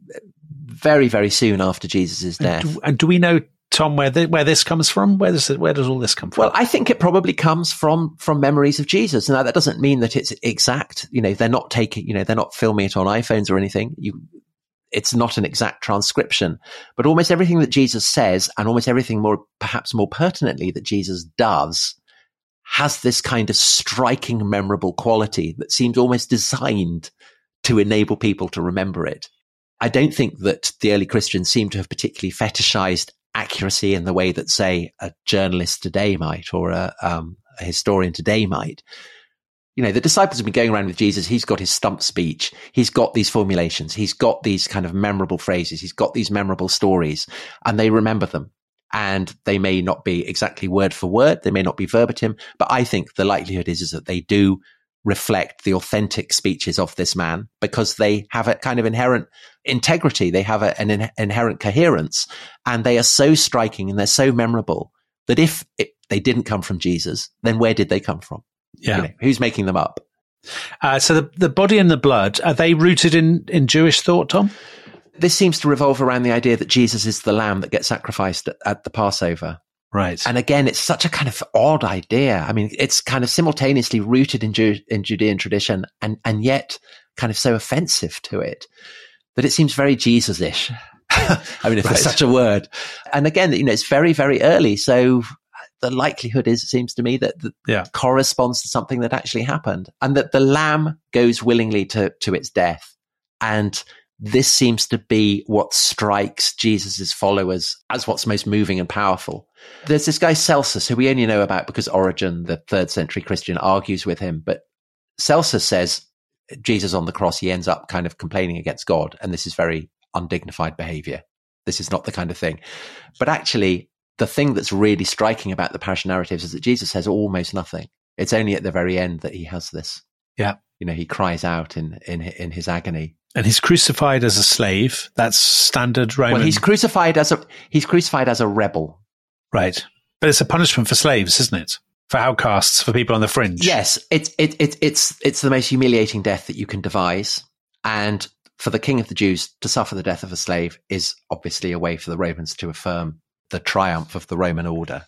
very, very soon after Jesus' death. And do, and do we know, Tom, where the, where this comes from? Where does it, where does all this come from? Well, I think it probably comes from from memories of Jesus. Now, that doesn't mean that it's exact. You know, they're not taking, you know, they're not filming it on iPhones or anything. You, it's not an exact transcription. But almost everything that Jesus says, and almost everything more, perhaps more pertinently, that Jesus does, has this kind of striking, memorable quality that seems almost designed to enable people to remember it. I don't think that the early Christians seem to have particularly fetishized accuracy in the way that, say, a journalist today might, or a, um, a historian today might. You know, the disciples have been going around with Jesus. He's got his stump speech. He's got these formulations. He's got these kind of memorable phrases. He's got these memorable stories, and they remember them. And they may not be exactly word for word. They may not be verbatim, but I think the likelihood is, is that they do reflect the authentic speeches of this man because they have a kind of inherent integrity. They have a, an in, inherent coherence, and they are so striking and they're so memorable that if it, they didn't come from Jesus, then where did they come from? Yeah. You know, who's making them up? Uh, so the, the body and the blood, are they rooted in, in Jewish thought, Tom? This seems to revolve around the idea that Jesus is the lamb that gets sacrificed at, at the Passover. Right. And again, it's such a kind of odd idea. I mean, it's kind of simultaneously rooted in, Jew, in Judean tradition and, and yet kind of so offensive to it that it seems very Jesus-ish. I mean, if Right. there's such a word. And again, you know, it's very, very early. So the likelihood is, it seems to me, that, that Yeah. corresponds to something that actually happened, and that the lamb goes willingly to, to its death. And this seems to be what strikes Jesus's followers as what's most moving and powerful. There's this guy Celsus, who we only know about because Origen, the third century Christian, argues with him. But Celsus says Jesus on the cross, he ends up kind of complaining against God. And this is very undignified behavior. This is not the kind of thing. But actually, the thing that's really striking about the Passion narratives is that Jesus says almost nothing. It's only at the very end that he has this. Yeah. You know, he cries out in, in, in his agony. And he's crucified as a slave. That's standard Roman. Well, he's crucified as a, he's crucified as a rebel. Right. But it's a punishment for slaves, isn't it? For outcasts, for people on the fringe. Yes, it's it, it, it's it's the most humiliating death that you can devise. And for the king of the Jews to suffer the death of a slave is obviously a way for the Romans to affirm the triumph of the Roman order.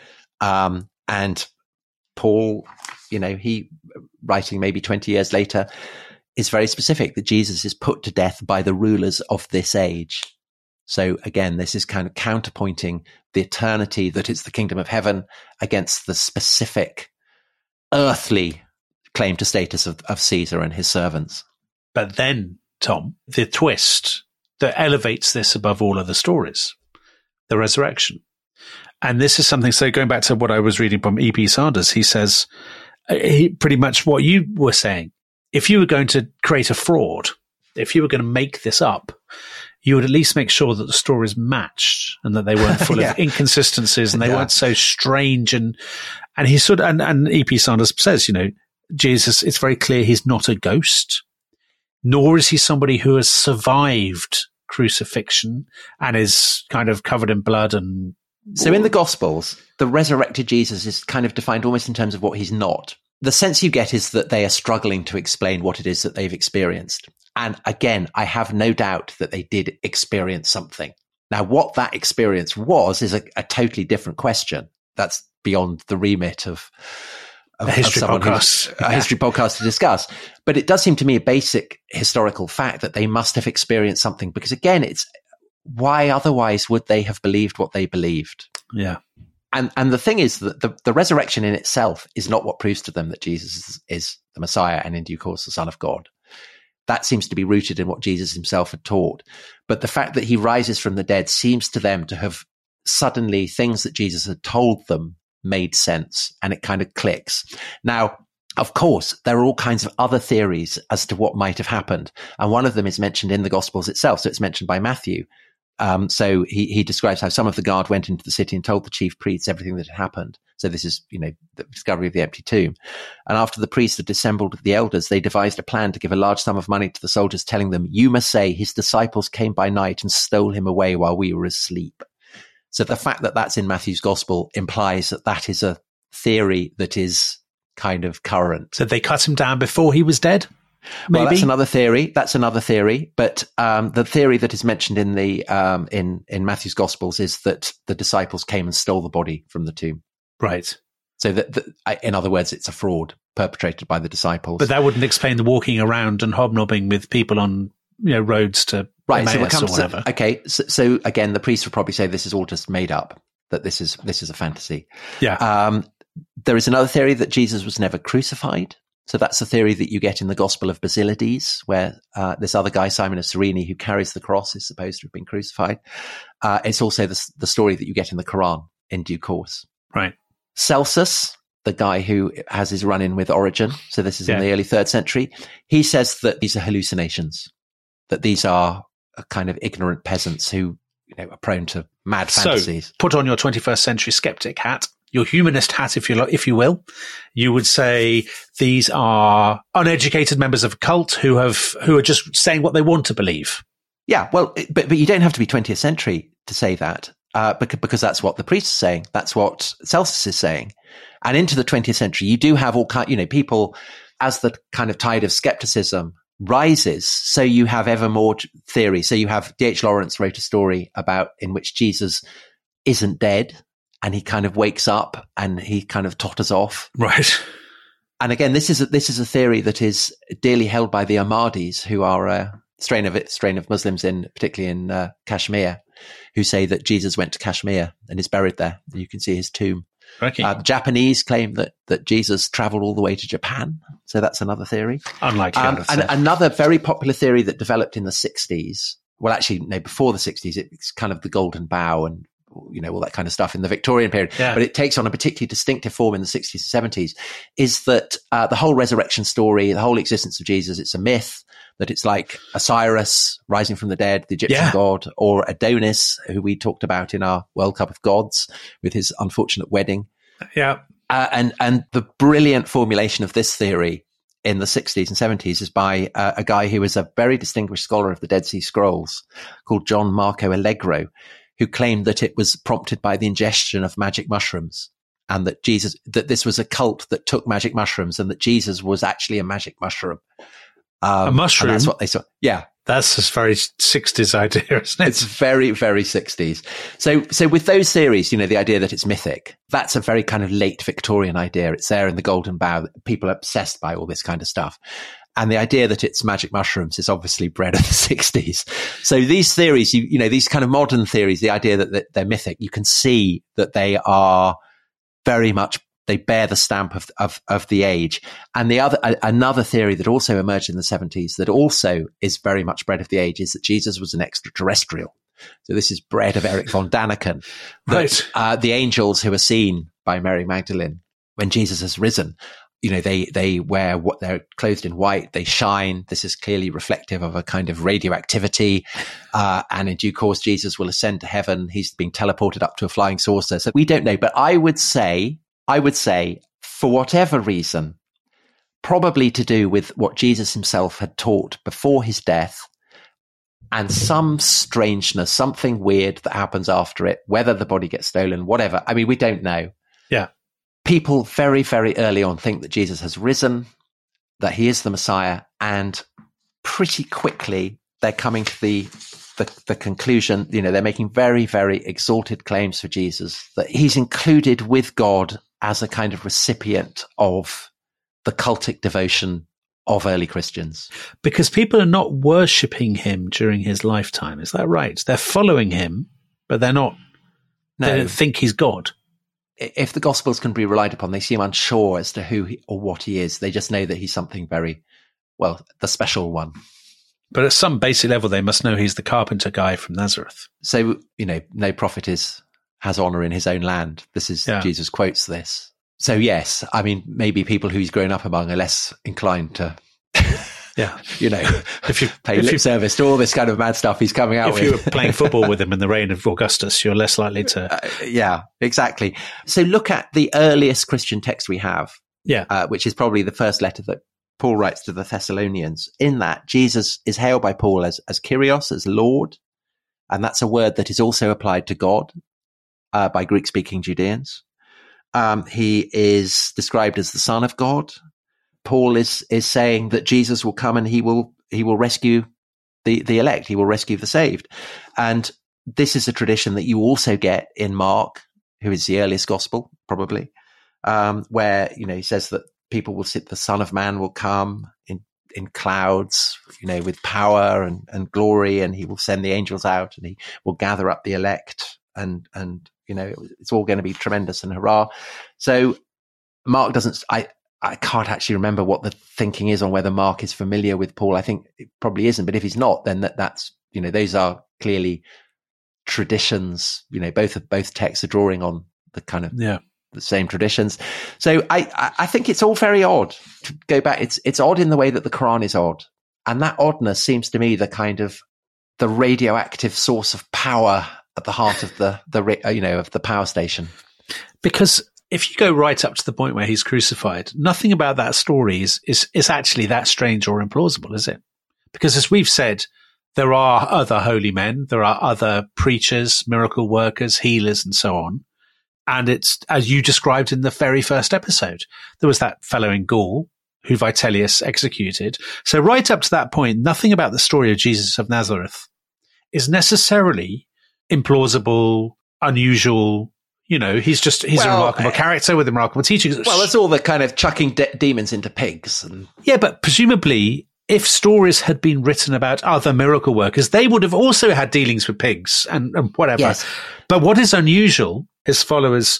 Um, and Paul, you know, he, writing maybe twenty years later, is very specific that Jesus is put to death by the rulers of this age. So again, this is kind of counterpointing the eternity that it's the kingdom of heaven against the specific earthly claim to status of, of Caesar and his servants. But then, Tom, the twist that elevates this above all other stories, the resurrection. And this is something, so going back to what I was reading from E P Sanders, he says he, pretty much what you were saying. If you were going to create a fraud, if you were going to make this up, you would at least make sure that the stories matched and that they weren't full Yeah. of inconsistencies and they Yeah. weren't so strange. And, and he sort of, and, and E P Sanders says, you know, Jesus, it's very clear he's not a ghost, nor is he somebody who has survived crucifixion and is kind of covered in blood. And so in the Gospels, the resurrected Jesus is kind of defined almost in terms of what he's not. The sense you get is that they are struggling to explain what it is that they've experienced. And again, I have no doubt that they did experience something. Now, what that experience was is a, a totally different question. That's beyond the remit of, of, a history of podcast. a history podcast to discuss. But it does seem to me a basic historical fact that they must have experienced something, because again, it's why otherwise would they have believed what they believed? Yeah. And and the thing is that the, the resurrection in itself is not what proves to them that Jesus is, is the Messiah and in due course the Son of God. That seems to be rooted in what Jesus himself had taught. But the fact that he rises from the dead seems to them to have suddenly things that Jesus had told them made sense, and it kind of clicks. Now, of course, there are all kinds of other theories as to what might have happened. And one of them is mentioned in the Gospels itself. So it's mentioned by Matthew. Um, so he, he describes how some of the guard went into the city and told the chief priests everything that had happened. So this is, you know, the discovery of the empty tomb. And after the priests had assembled with the elders, they devised a plan to give a large sum of money to the soldiers, telling them, "You must say his disciples came by night and stole him away while we were asleep." So the fact that that's in Matthew's gospel implies that that is a theory that is kind of current. So they cut him down before he was dead? Maybe? Well, that's another theory. That's another theory. But um, the theory that is mentioned in the um, in in Matthew's Gospels is that the disciples came and stole the body from the tomb. Right. So that, that, in other words, it's a fraud perpetrated by the disciples. But that wouldn't explain the walking around and hobnobbing with people on, you know, roads to right. So, Emmaus it comes or whatever. To, okay. So, so again, the priests would probably say this is all just made up. That this is this is a fantasy. Yeah. Um, there is another theory that Jesus was never crucified. So that's a theory that you get in the Gospel of Basilides, where uh, this other guy, Simon of Cyrene, who carries the cross, is supposed to have been crucified. Uh, it's also the, the story that you get in the Quran in due course. Right. Celsus, the guy who has his run-in with Origen, so this is yeah. in the early third century, he says that these are hallucinations, that these are a kind of ignorant peasants who, you know, are prone to mad fantasies. So, put on your twenty-first century skeptic hat, your humanist hat, if you lo- if you will. You would say these are uneducated members of a cult who have who are just saying what they want to believe. Yeah, well, but but you don't have to be twentieth century to say that, uh, because because that's what the priests are saying. That's what Celsus is saying. And into the twentieth century, you do have all kind, you know, people, as the kind of tide of skepticism rises, so you have ever more theory. So you have D H Lawrence wrote a story about in which Jesus isn't dead, and he kind of wakes up and he kind of totters off. Right. And again, this is a, this is a theory that is dearly held by the Ahmadis, who are a strain of it, strain of Muslims in particularly in uh, Kashmir, who say that Jesus went to Kashmir and is buried there. And you can see his tomb. Okay. Uh, the Japanese claim that that Jesus traveled all the way to Japan. So that's another theory. Unlikely. Um, and another very popular theory that developed in the sixties. Well, actually, no, before the sixties, it's kind of the Golden Bough and, you know, all that kind of stuff in the Victorian period. Yeah. But it takes on a particularly distinctive form in the sixties and seventies, is that uh, the whole resurrection story, the whole existence of Jesus, it's a myth, that it's like Osiris rising from the dead, the Egyptian yeah. god, or Adonis, who we talked about in our World Cup of Gods with his unfortunate wedding. Yeah. Uh, and, and the brilliant formulation of this theory in the sixties and seventies is by uh, a guy who was a very distinguished scholar of the Dead Sea Scrolls called John Marco Allegro, who claimed that it was prompted by the ingestion of magic mushrooms, and that Jesus, that this was a cult that took magic mushrooms, and that Jesus was actually a magic mushroom. Um, a mushroom? That's what they saw. Yeah. That's a very sixties idea, isn't it? It's very, very sixties. So, so with those theories, you know, the idea that it's mythic, that's a very kind of late Victorian idea. It's there in the Golden Bough. People are obsessed by all this kind of stuff. And the idea that it's magic mushrooms is obviously bred of the sixties. So these theories, you, you know, these kind of modern theories, the idea that, that they're mythic, you can see that they are very much, they bear the stamp of, of, of the age. And the other, a, another theory that also emerged in the seventies that also is very much bred of the age is that Jesus was an extraterrestrial. So this is bred of Eric von Daniken. That, right. Uh, the angels who are seen by Mary Magdalene when Jesus has risen, you know, they, they wear what they're clothed in white, they shine. This is clearly reflective of a kind of radioactivity. Uh, and in due course, Jesus will ascend to heaven. He's being teleported up to a flying saucer. So we don't know, but I would say, I would say for whatever reason, probably to do with what Jesus himself had taught before his death and some strangeness, something weird that happens after it, whether the body gets stolen, whatever. I mean, we don't know. Yeah. People very, very early on think that Jesus has risen, that he is the Messiah, and pretty quickly they're coming to the, the the conclusion, you know, they're making very, very exalted claims for Jesus, that he's included with God as a kind of recipient of the cultic devotion of early Christians. Because people are not worshipping him during his lifetime. Is that right? They're following him, but they're not, No. they don't think he's God. If the Gospels can be relied upon, they seem unsure as to who he, or what he is. They just know that he's something very, well, the special one. But at some basic level, they must know he's the carpenter guy from Nazareth. So, you know, no prophet is has honor in his own land. This is, Yeah. Jesus quotes this. So yes, I mean, maybe people who he's grown up among are less inclined to, Yeah. you know, If you pay if lip you, service to all this kind of mad stuff he's coming out if with. you were playing football with him in the reign of Augustus, you're less likely to. Uh, yeah, exactly. So look at the earliest Christian text we have, Yeah. uh, which is probably the first letter that Paul writes to the Thessalonians. In that, Jesus is hailed by Paul as, as Kyrios, as Lord. And that's a word that is also applied to God uh, by Greek-speaking Judeans. Um, he is described as the Son of God. Paul is is saying that Jesus will come and he will he will rescue the, the elect. He will rescue the saved. And this is a tradition that you also get in Mark, who is the earliest gospel, probably, um, where, you know, he says that people will sit, the Son of Man will come in, in clouds, you know, with power and, and glory, and he will send the angels out and he will gather up the elect, and, and, you know, it's all going to be tremendous and hurrah. So Mark doesn't, I, I can't actually remember what the thinking is on whether Mark is familiar with Paul. I think it probably isn't, but if he's not, then that, that's, you know, those are clearly traditions, you know, both of both texts are drawing on the kind of Yeah. the same traditions. So I, I think it's all very odd to go back. It's, it's odd in the way that the Quran is odd. And that oddness seems to me the kind of the radioactive source of power at the heart of the, the, you know, of the power station. Because if you go right up to the point where he's crucified, nothing about that story is, is, is actually that strange or implausible, is it? Because as we've said, there are other holy men, there are other preachers, miracle workers, healers, and so on. And it's, as you described in the very first episode, there was that fellow in Gaul who Vitellius executed. So right up to that point, nothing about the story of Jesus of Nazareth is necessarily implausible, unusual. You know, he's just, he's Well, a remarkable character with a remarkable teaching. Well, it's all the kind of chucking de- demons into pigs. And Yeah, but presumably, if stories had been written about other miracle workers, they would have also had dealings with pigs and, and whatever. Yes. But what is unusual, his followers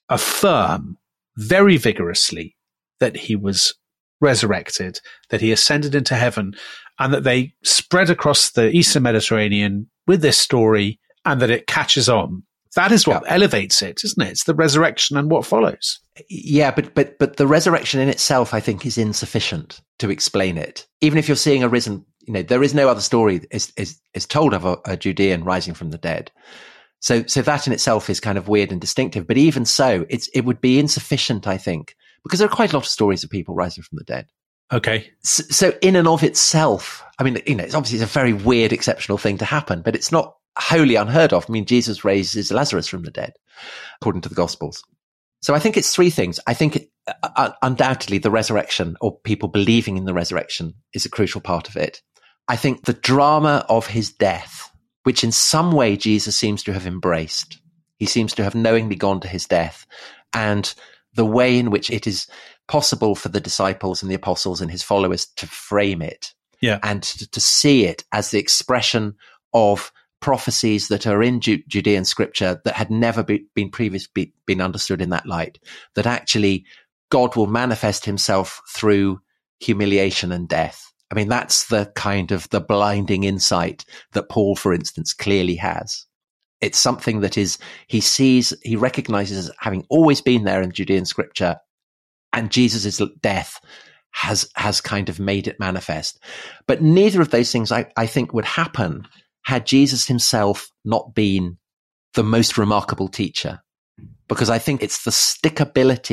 affirm very vigorously that he was resurrected, that he ascended into heaven, and that they spread across the Eastern Mediterranean with this story, and that it catches on. That is what Yeah. elevates it, isn't it? It's the resurrection and what follows. yeah, but, but, but the resurrection in itself, I think, is insufficient to explain it. Even if you're seeing a risen, you know, there is no other story is, is, is told of a, a Judean rising from the dead. So, so that in itself is kind of weird and distinctive. But even so, it's, it would be insufficient, I think, because there are quite a lot of stories of people rising from the dead. Okay. So, so in and of itself, I mean, you know, it's obviously it's a very weird, exceptional thing to happen, but it's not wholly unheard of. I mean, Jesus raises Lazarus from the dead, according to the Gospels. So I think it's three things. I think it, uh, undoubtedly the resurrection, or people believing in the resurrection, is a crucial part of it. I think the drama of his death, which in some way Jesus seems to have embraced. He seems to have knowingly gone to his death, and the way in which it is possible for the disciples and the apostles and his followers to frame it, Yeah. and to, to see it as the expression of prophecies that are in Ju- Judean scripture that had never be, been previously be, been understood in that light, that actually God will manifest himself through humiliation and death. I mean, that's the kind of the blinding insight that Paul, for instance, clearly has. It's something that is, he sees, he recognizes as having always been there in Judean scripture, and Jesus' death has, has kind of made it manifest. But neither of those things, I, I think, would happen had Jesus himself not been the most remarkable teacher. Because I think it's the stickability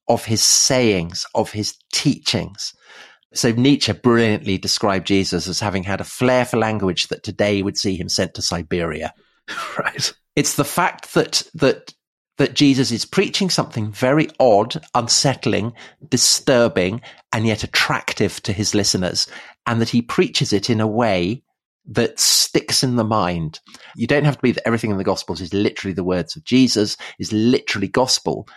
of his sayings, of his teachings. So Nietzsche brilliantly described Jesus as having had a flair for language that today would see him sent to Siberia. Right. It's the fact that that that Jesus is preaching something very odd, unsettling, disturbing, and yet attractive to his listeners, and that he preaches it in a way that sticks in the mind. You don't have to believe that everything in the Gospels is literally the words of Jesus, is literally gospel.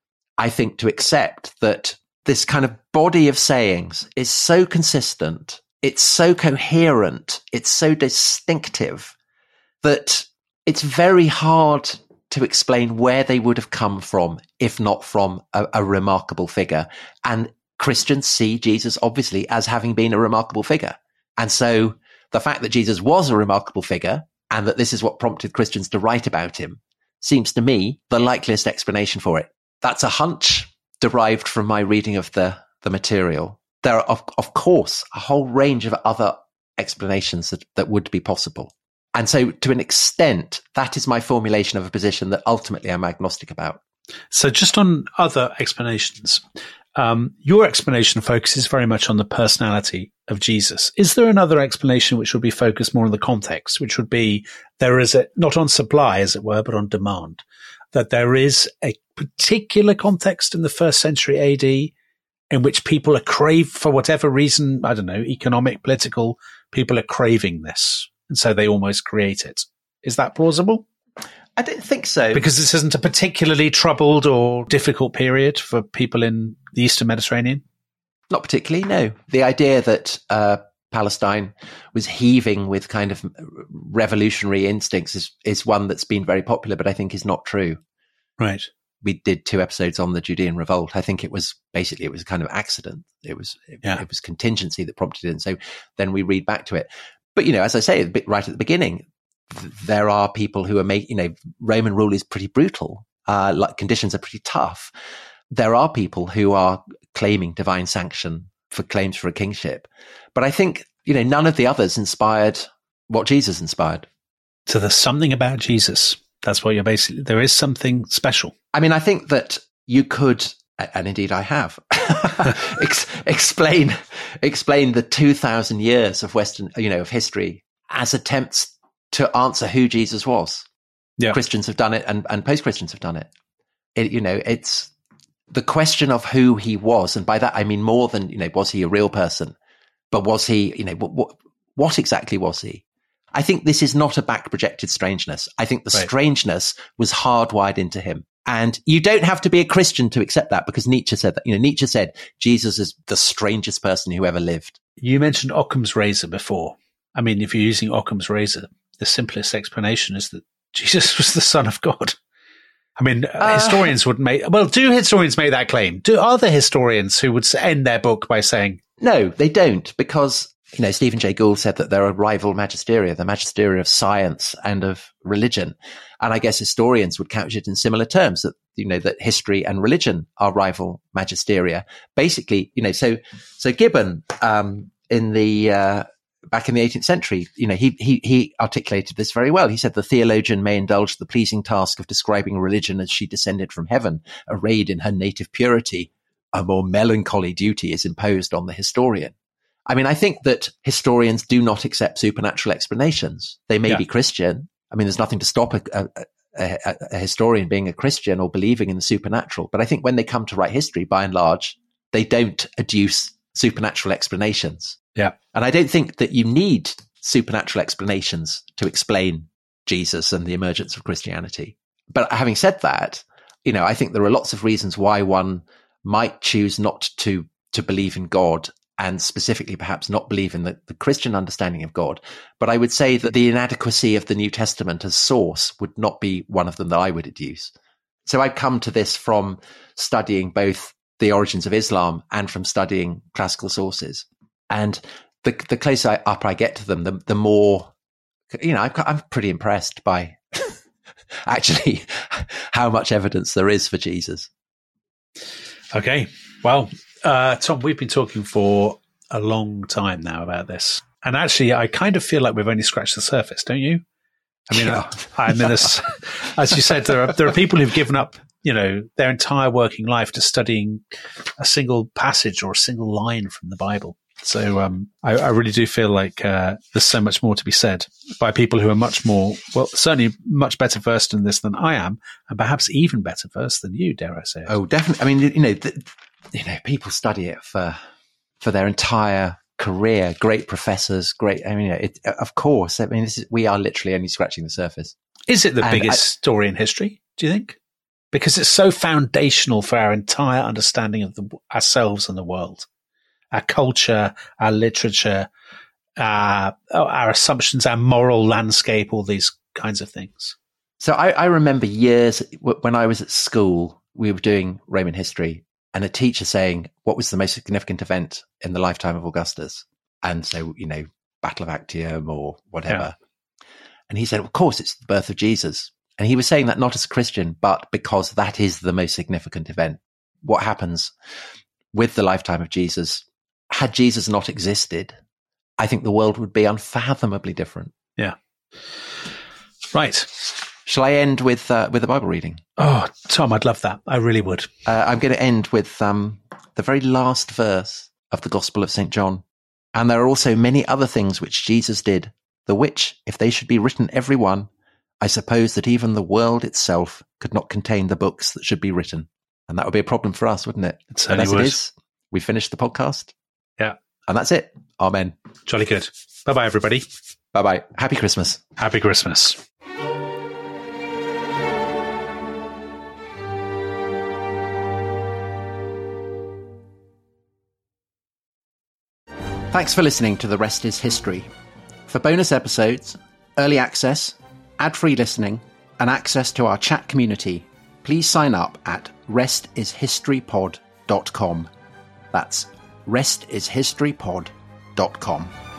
I think to accept that this kind of body of sayings is so consistent, it's so coherent, it's so distinctive that it's very hard to explain where they would have come from, if not from a, a remarkable figure. And Christians see Jesus obviously as having been a remarkable figure. And so the fact that Jesus was a remarkable figure and that this is what prompted Christians to write about him seems to me the likeliest explanation for it. That's a hunch derived from my reading of the, the material. There are, of, of course, a whole range of other explanations that, that would be possible. And so to an extent, that is my formulation of a position that ultimately I'm agnostic about. So just on other explanations, um, your explanation focuses very much on the personality of Jesus. Is there another explanation which would be focused more on the context, which would be there is a, not on supply, as it were, but on demand, that there is a particular context in the first century A D in which people are crave for whatever reason, I don't know, economic, political, people are craving this. And so they almost create it. Is that plausible? I don't think so. Because this isn't a particularly troubled or difficult period for people in the Eastern Mediterranean? Not particularly, no. The idea that uh, Palestine was heaving with kind of revolutionary instincts is, is one that's been very popular, but I think is not true. Right. We did two episodes on the Judean revolt. I think it was basically, it was a kind of accident. It was, it, yeah. it was contingency that prompted it. And so then we read back to it. But, you know, as I say, a bit right at the beginning, th- there are people who are making, you know, Roman rule is pretty brutal. Uh, like conditions are pretty tough. There are people who are claiming divine sanction for claims for a kingship. But I think, you know, none of the others inspired what Jesus inspired. So there's something about Jesus. That's what you're basically, there is something special. I mean, I think that you could, and indeed I have, ex- explain explain the two thousand years of Western, you know, of history as attempts to answer who Jesus was. Yeah. Christians have done it, and, and post-Christians have done it. it. You know, it's the question of who he was, and by that I mean more than, you know, was he a real person, but was he, you know, what, what, what exactly was he? I think this is not a back-projected strangeness. I think the right. strangeness was hardwired into him. And you don't have to be a Christian to accept that, because Nietzsche said that. You know, Nietzsche said Jesus is the strangest person who ever lived. You mentioned Occam's razor before. I mean, if you're using Occam's razor, the simplest explanation is that Jesus was the Son of God. I mean, uh, historians would make, well, do historians make that claim? Do other historians who would end their book by saying? No, they don't, because, you know, Stephen Jay Gould said that there are rival magisteria, the magisteria of science and of religion. And I guess historians would couch it in similar terms, that, you know, that history and religion are rival magisteria. Basically, you know, so, so Gibbon, um, in the, uh, back in the eighteenth century, you know, he, he, he articulated this very well. He said the theologian may indulge the pleasing task of describing religion as she descended from heaven, arrayed in her native purity. A more melancholy duty is imposed on the historian. I mean, I think that historians do not accept supernatural explanations. They may yeah. be Christian. I mean, there's nothing to stop a, a, a, a historian being a Christian or believing in the supernatural. But I think when they come to write history, by and large, they don't adduce supernatural explanations. Yeah. And I don't think that you need supernatural explanations to explain Jesus and the emergence of Christianity. But having said that, you know, I think there are lots of reasons why one might choose not to, to believe in God, and specifically perhaps not believe in the, the Christian understanding of God. But I would say that the inadequacy of the New Testament as source would not be one of them that I would adduce. So I've come to this from studying both the origins of Islam and from studying classical sources. And the the closer up I get to them, the, the more, you know, I'm, I'm pretty impressed by actually how much evidence there is for Jesus. Okay. Well, Uh, Tom, we've been talking for a long time now about this. And actually, I kind of feel like we've only scratched the surface, don't you? I mean, yeah. I, I mean, this, as you said, there are, there are people who've given up you know, their entire working life to studying a single passage or a single line from the Bible. So um, I, I really do feel like uh, there's so much more to be said by people who are much more, well, certainly much better versed in this than I am, and perhaps even better versed than you, dare I say it. Oh, definitely. I mean, you know, the, you know, people study it for for their entire career. Great professors, great. I mean, it, of course. I mean, this is, we are literally only scratching the surface. Is it the And biggest I- story in history, do you think? Because it's so foundational for our entire understanding of the, ourselves and the world. Our culture, our literature, uh, our assumptions, our moral landscape, all these kinds of things. So I, I remember years w- when I was at school, we were doing Roman history, and a teacher saying, what was the most significant event in the lifetime of Augustus? And so, you know, Battle of Actium or whatever. Yeah. And he said, of course, it's the birth of Jesus. And he was saying that not as a Christian, but because that is the most significant event. What happens with the lifetime of Jesus? Had Jesus not existed, I think the world would be unfathomably different. Yeah. Right. Shall I end with uh, with a Bible reading? Oh, Tom, I'd love that. I really would. Uh, I'm going to end with um, the very last verse of the Gospel of Saint John. And there are also many other things which Jesus did, the which, if they should be written every one, I suppose that even the world itself could not contain the books that should be written. And that would be a problem for us, wouldn't it? It certainly and as would. it is, we finished the podcast. Yeah. And that's it. Amen. Jolly good. Bye-bye, everybody. Bye-bye. Happy Christmas. Happy Christmas. Thanks for listening to The Rest is History. For bonus episodes, early access, ad-free listening, and access to our chat community, please sign up at rest is history pod dot com. That's rest is history pod dot com.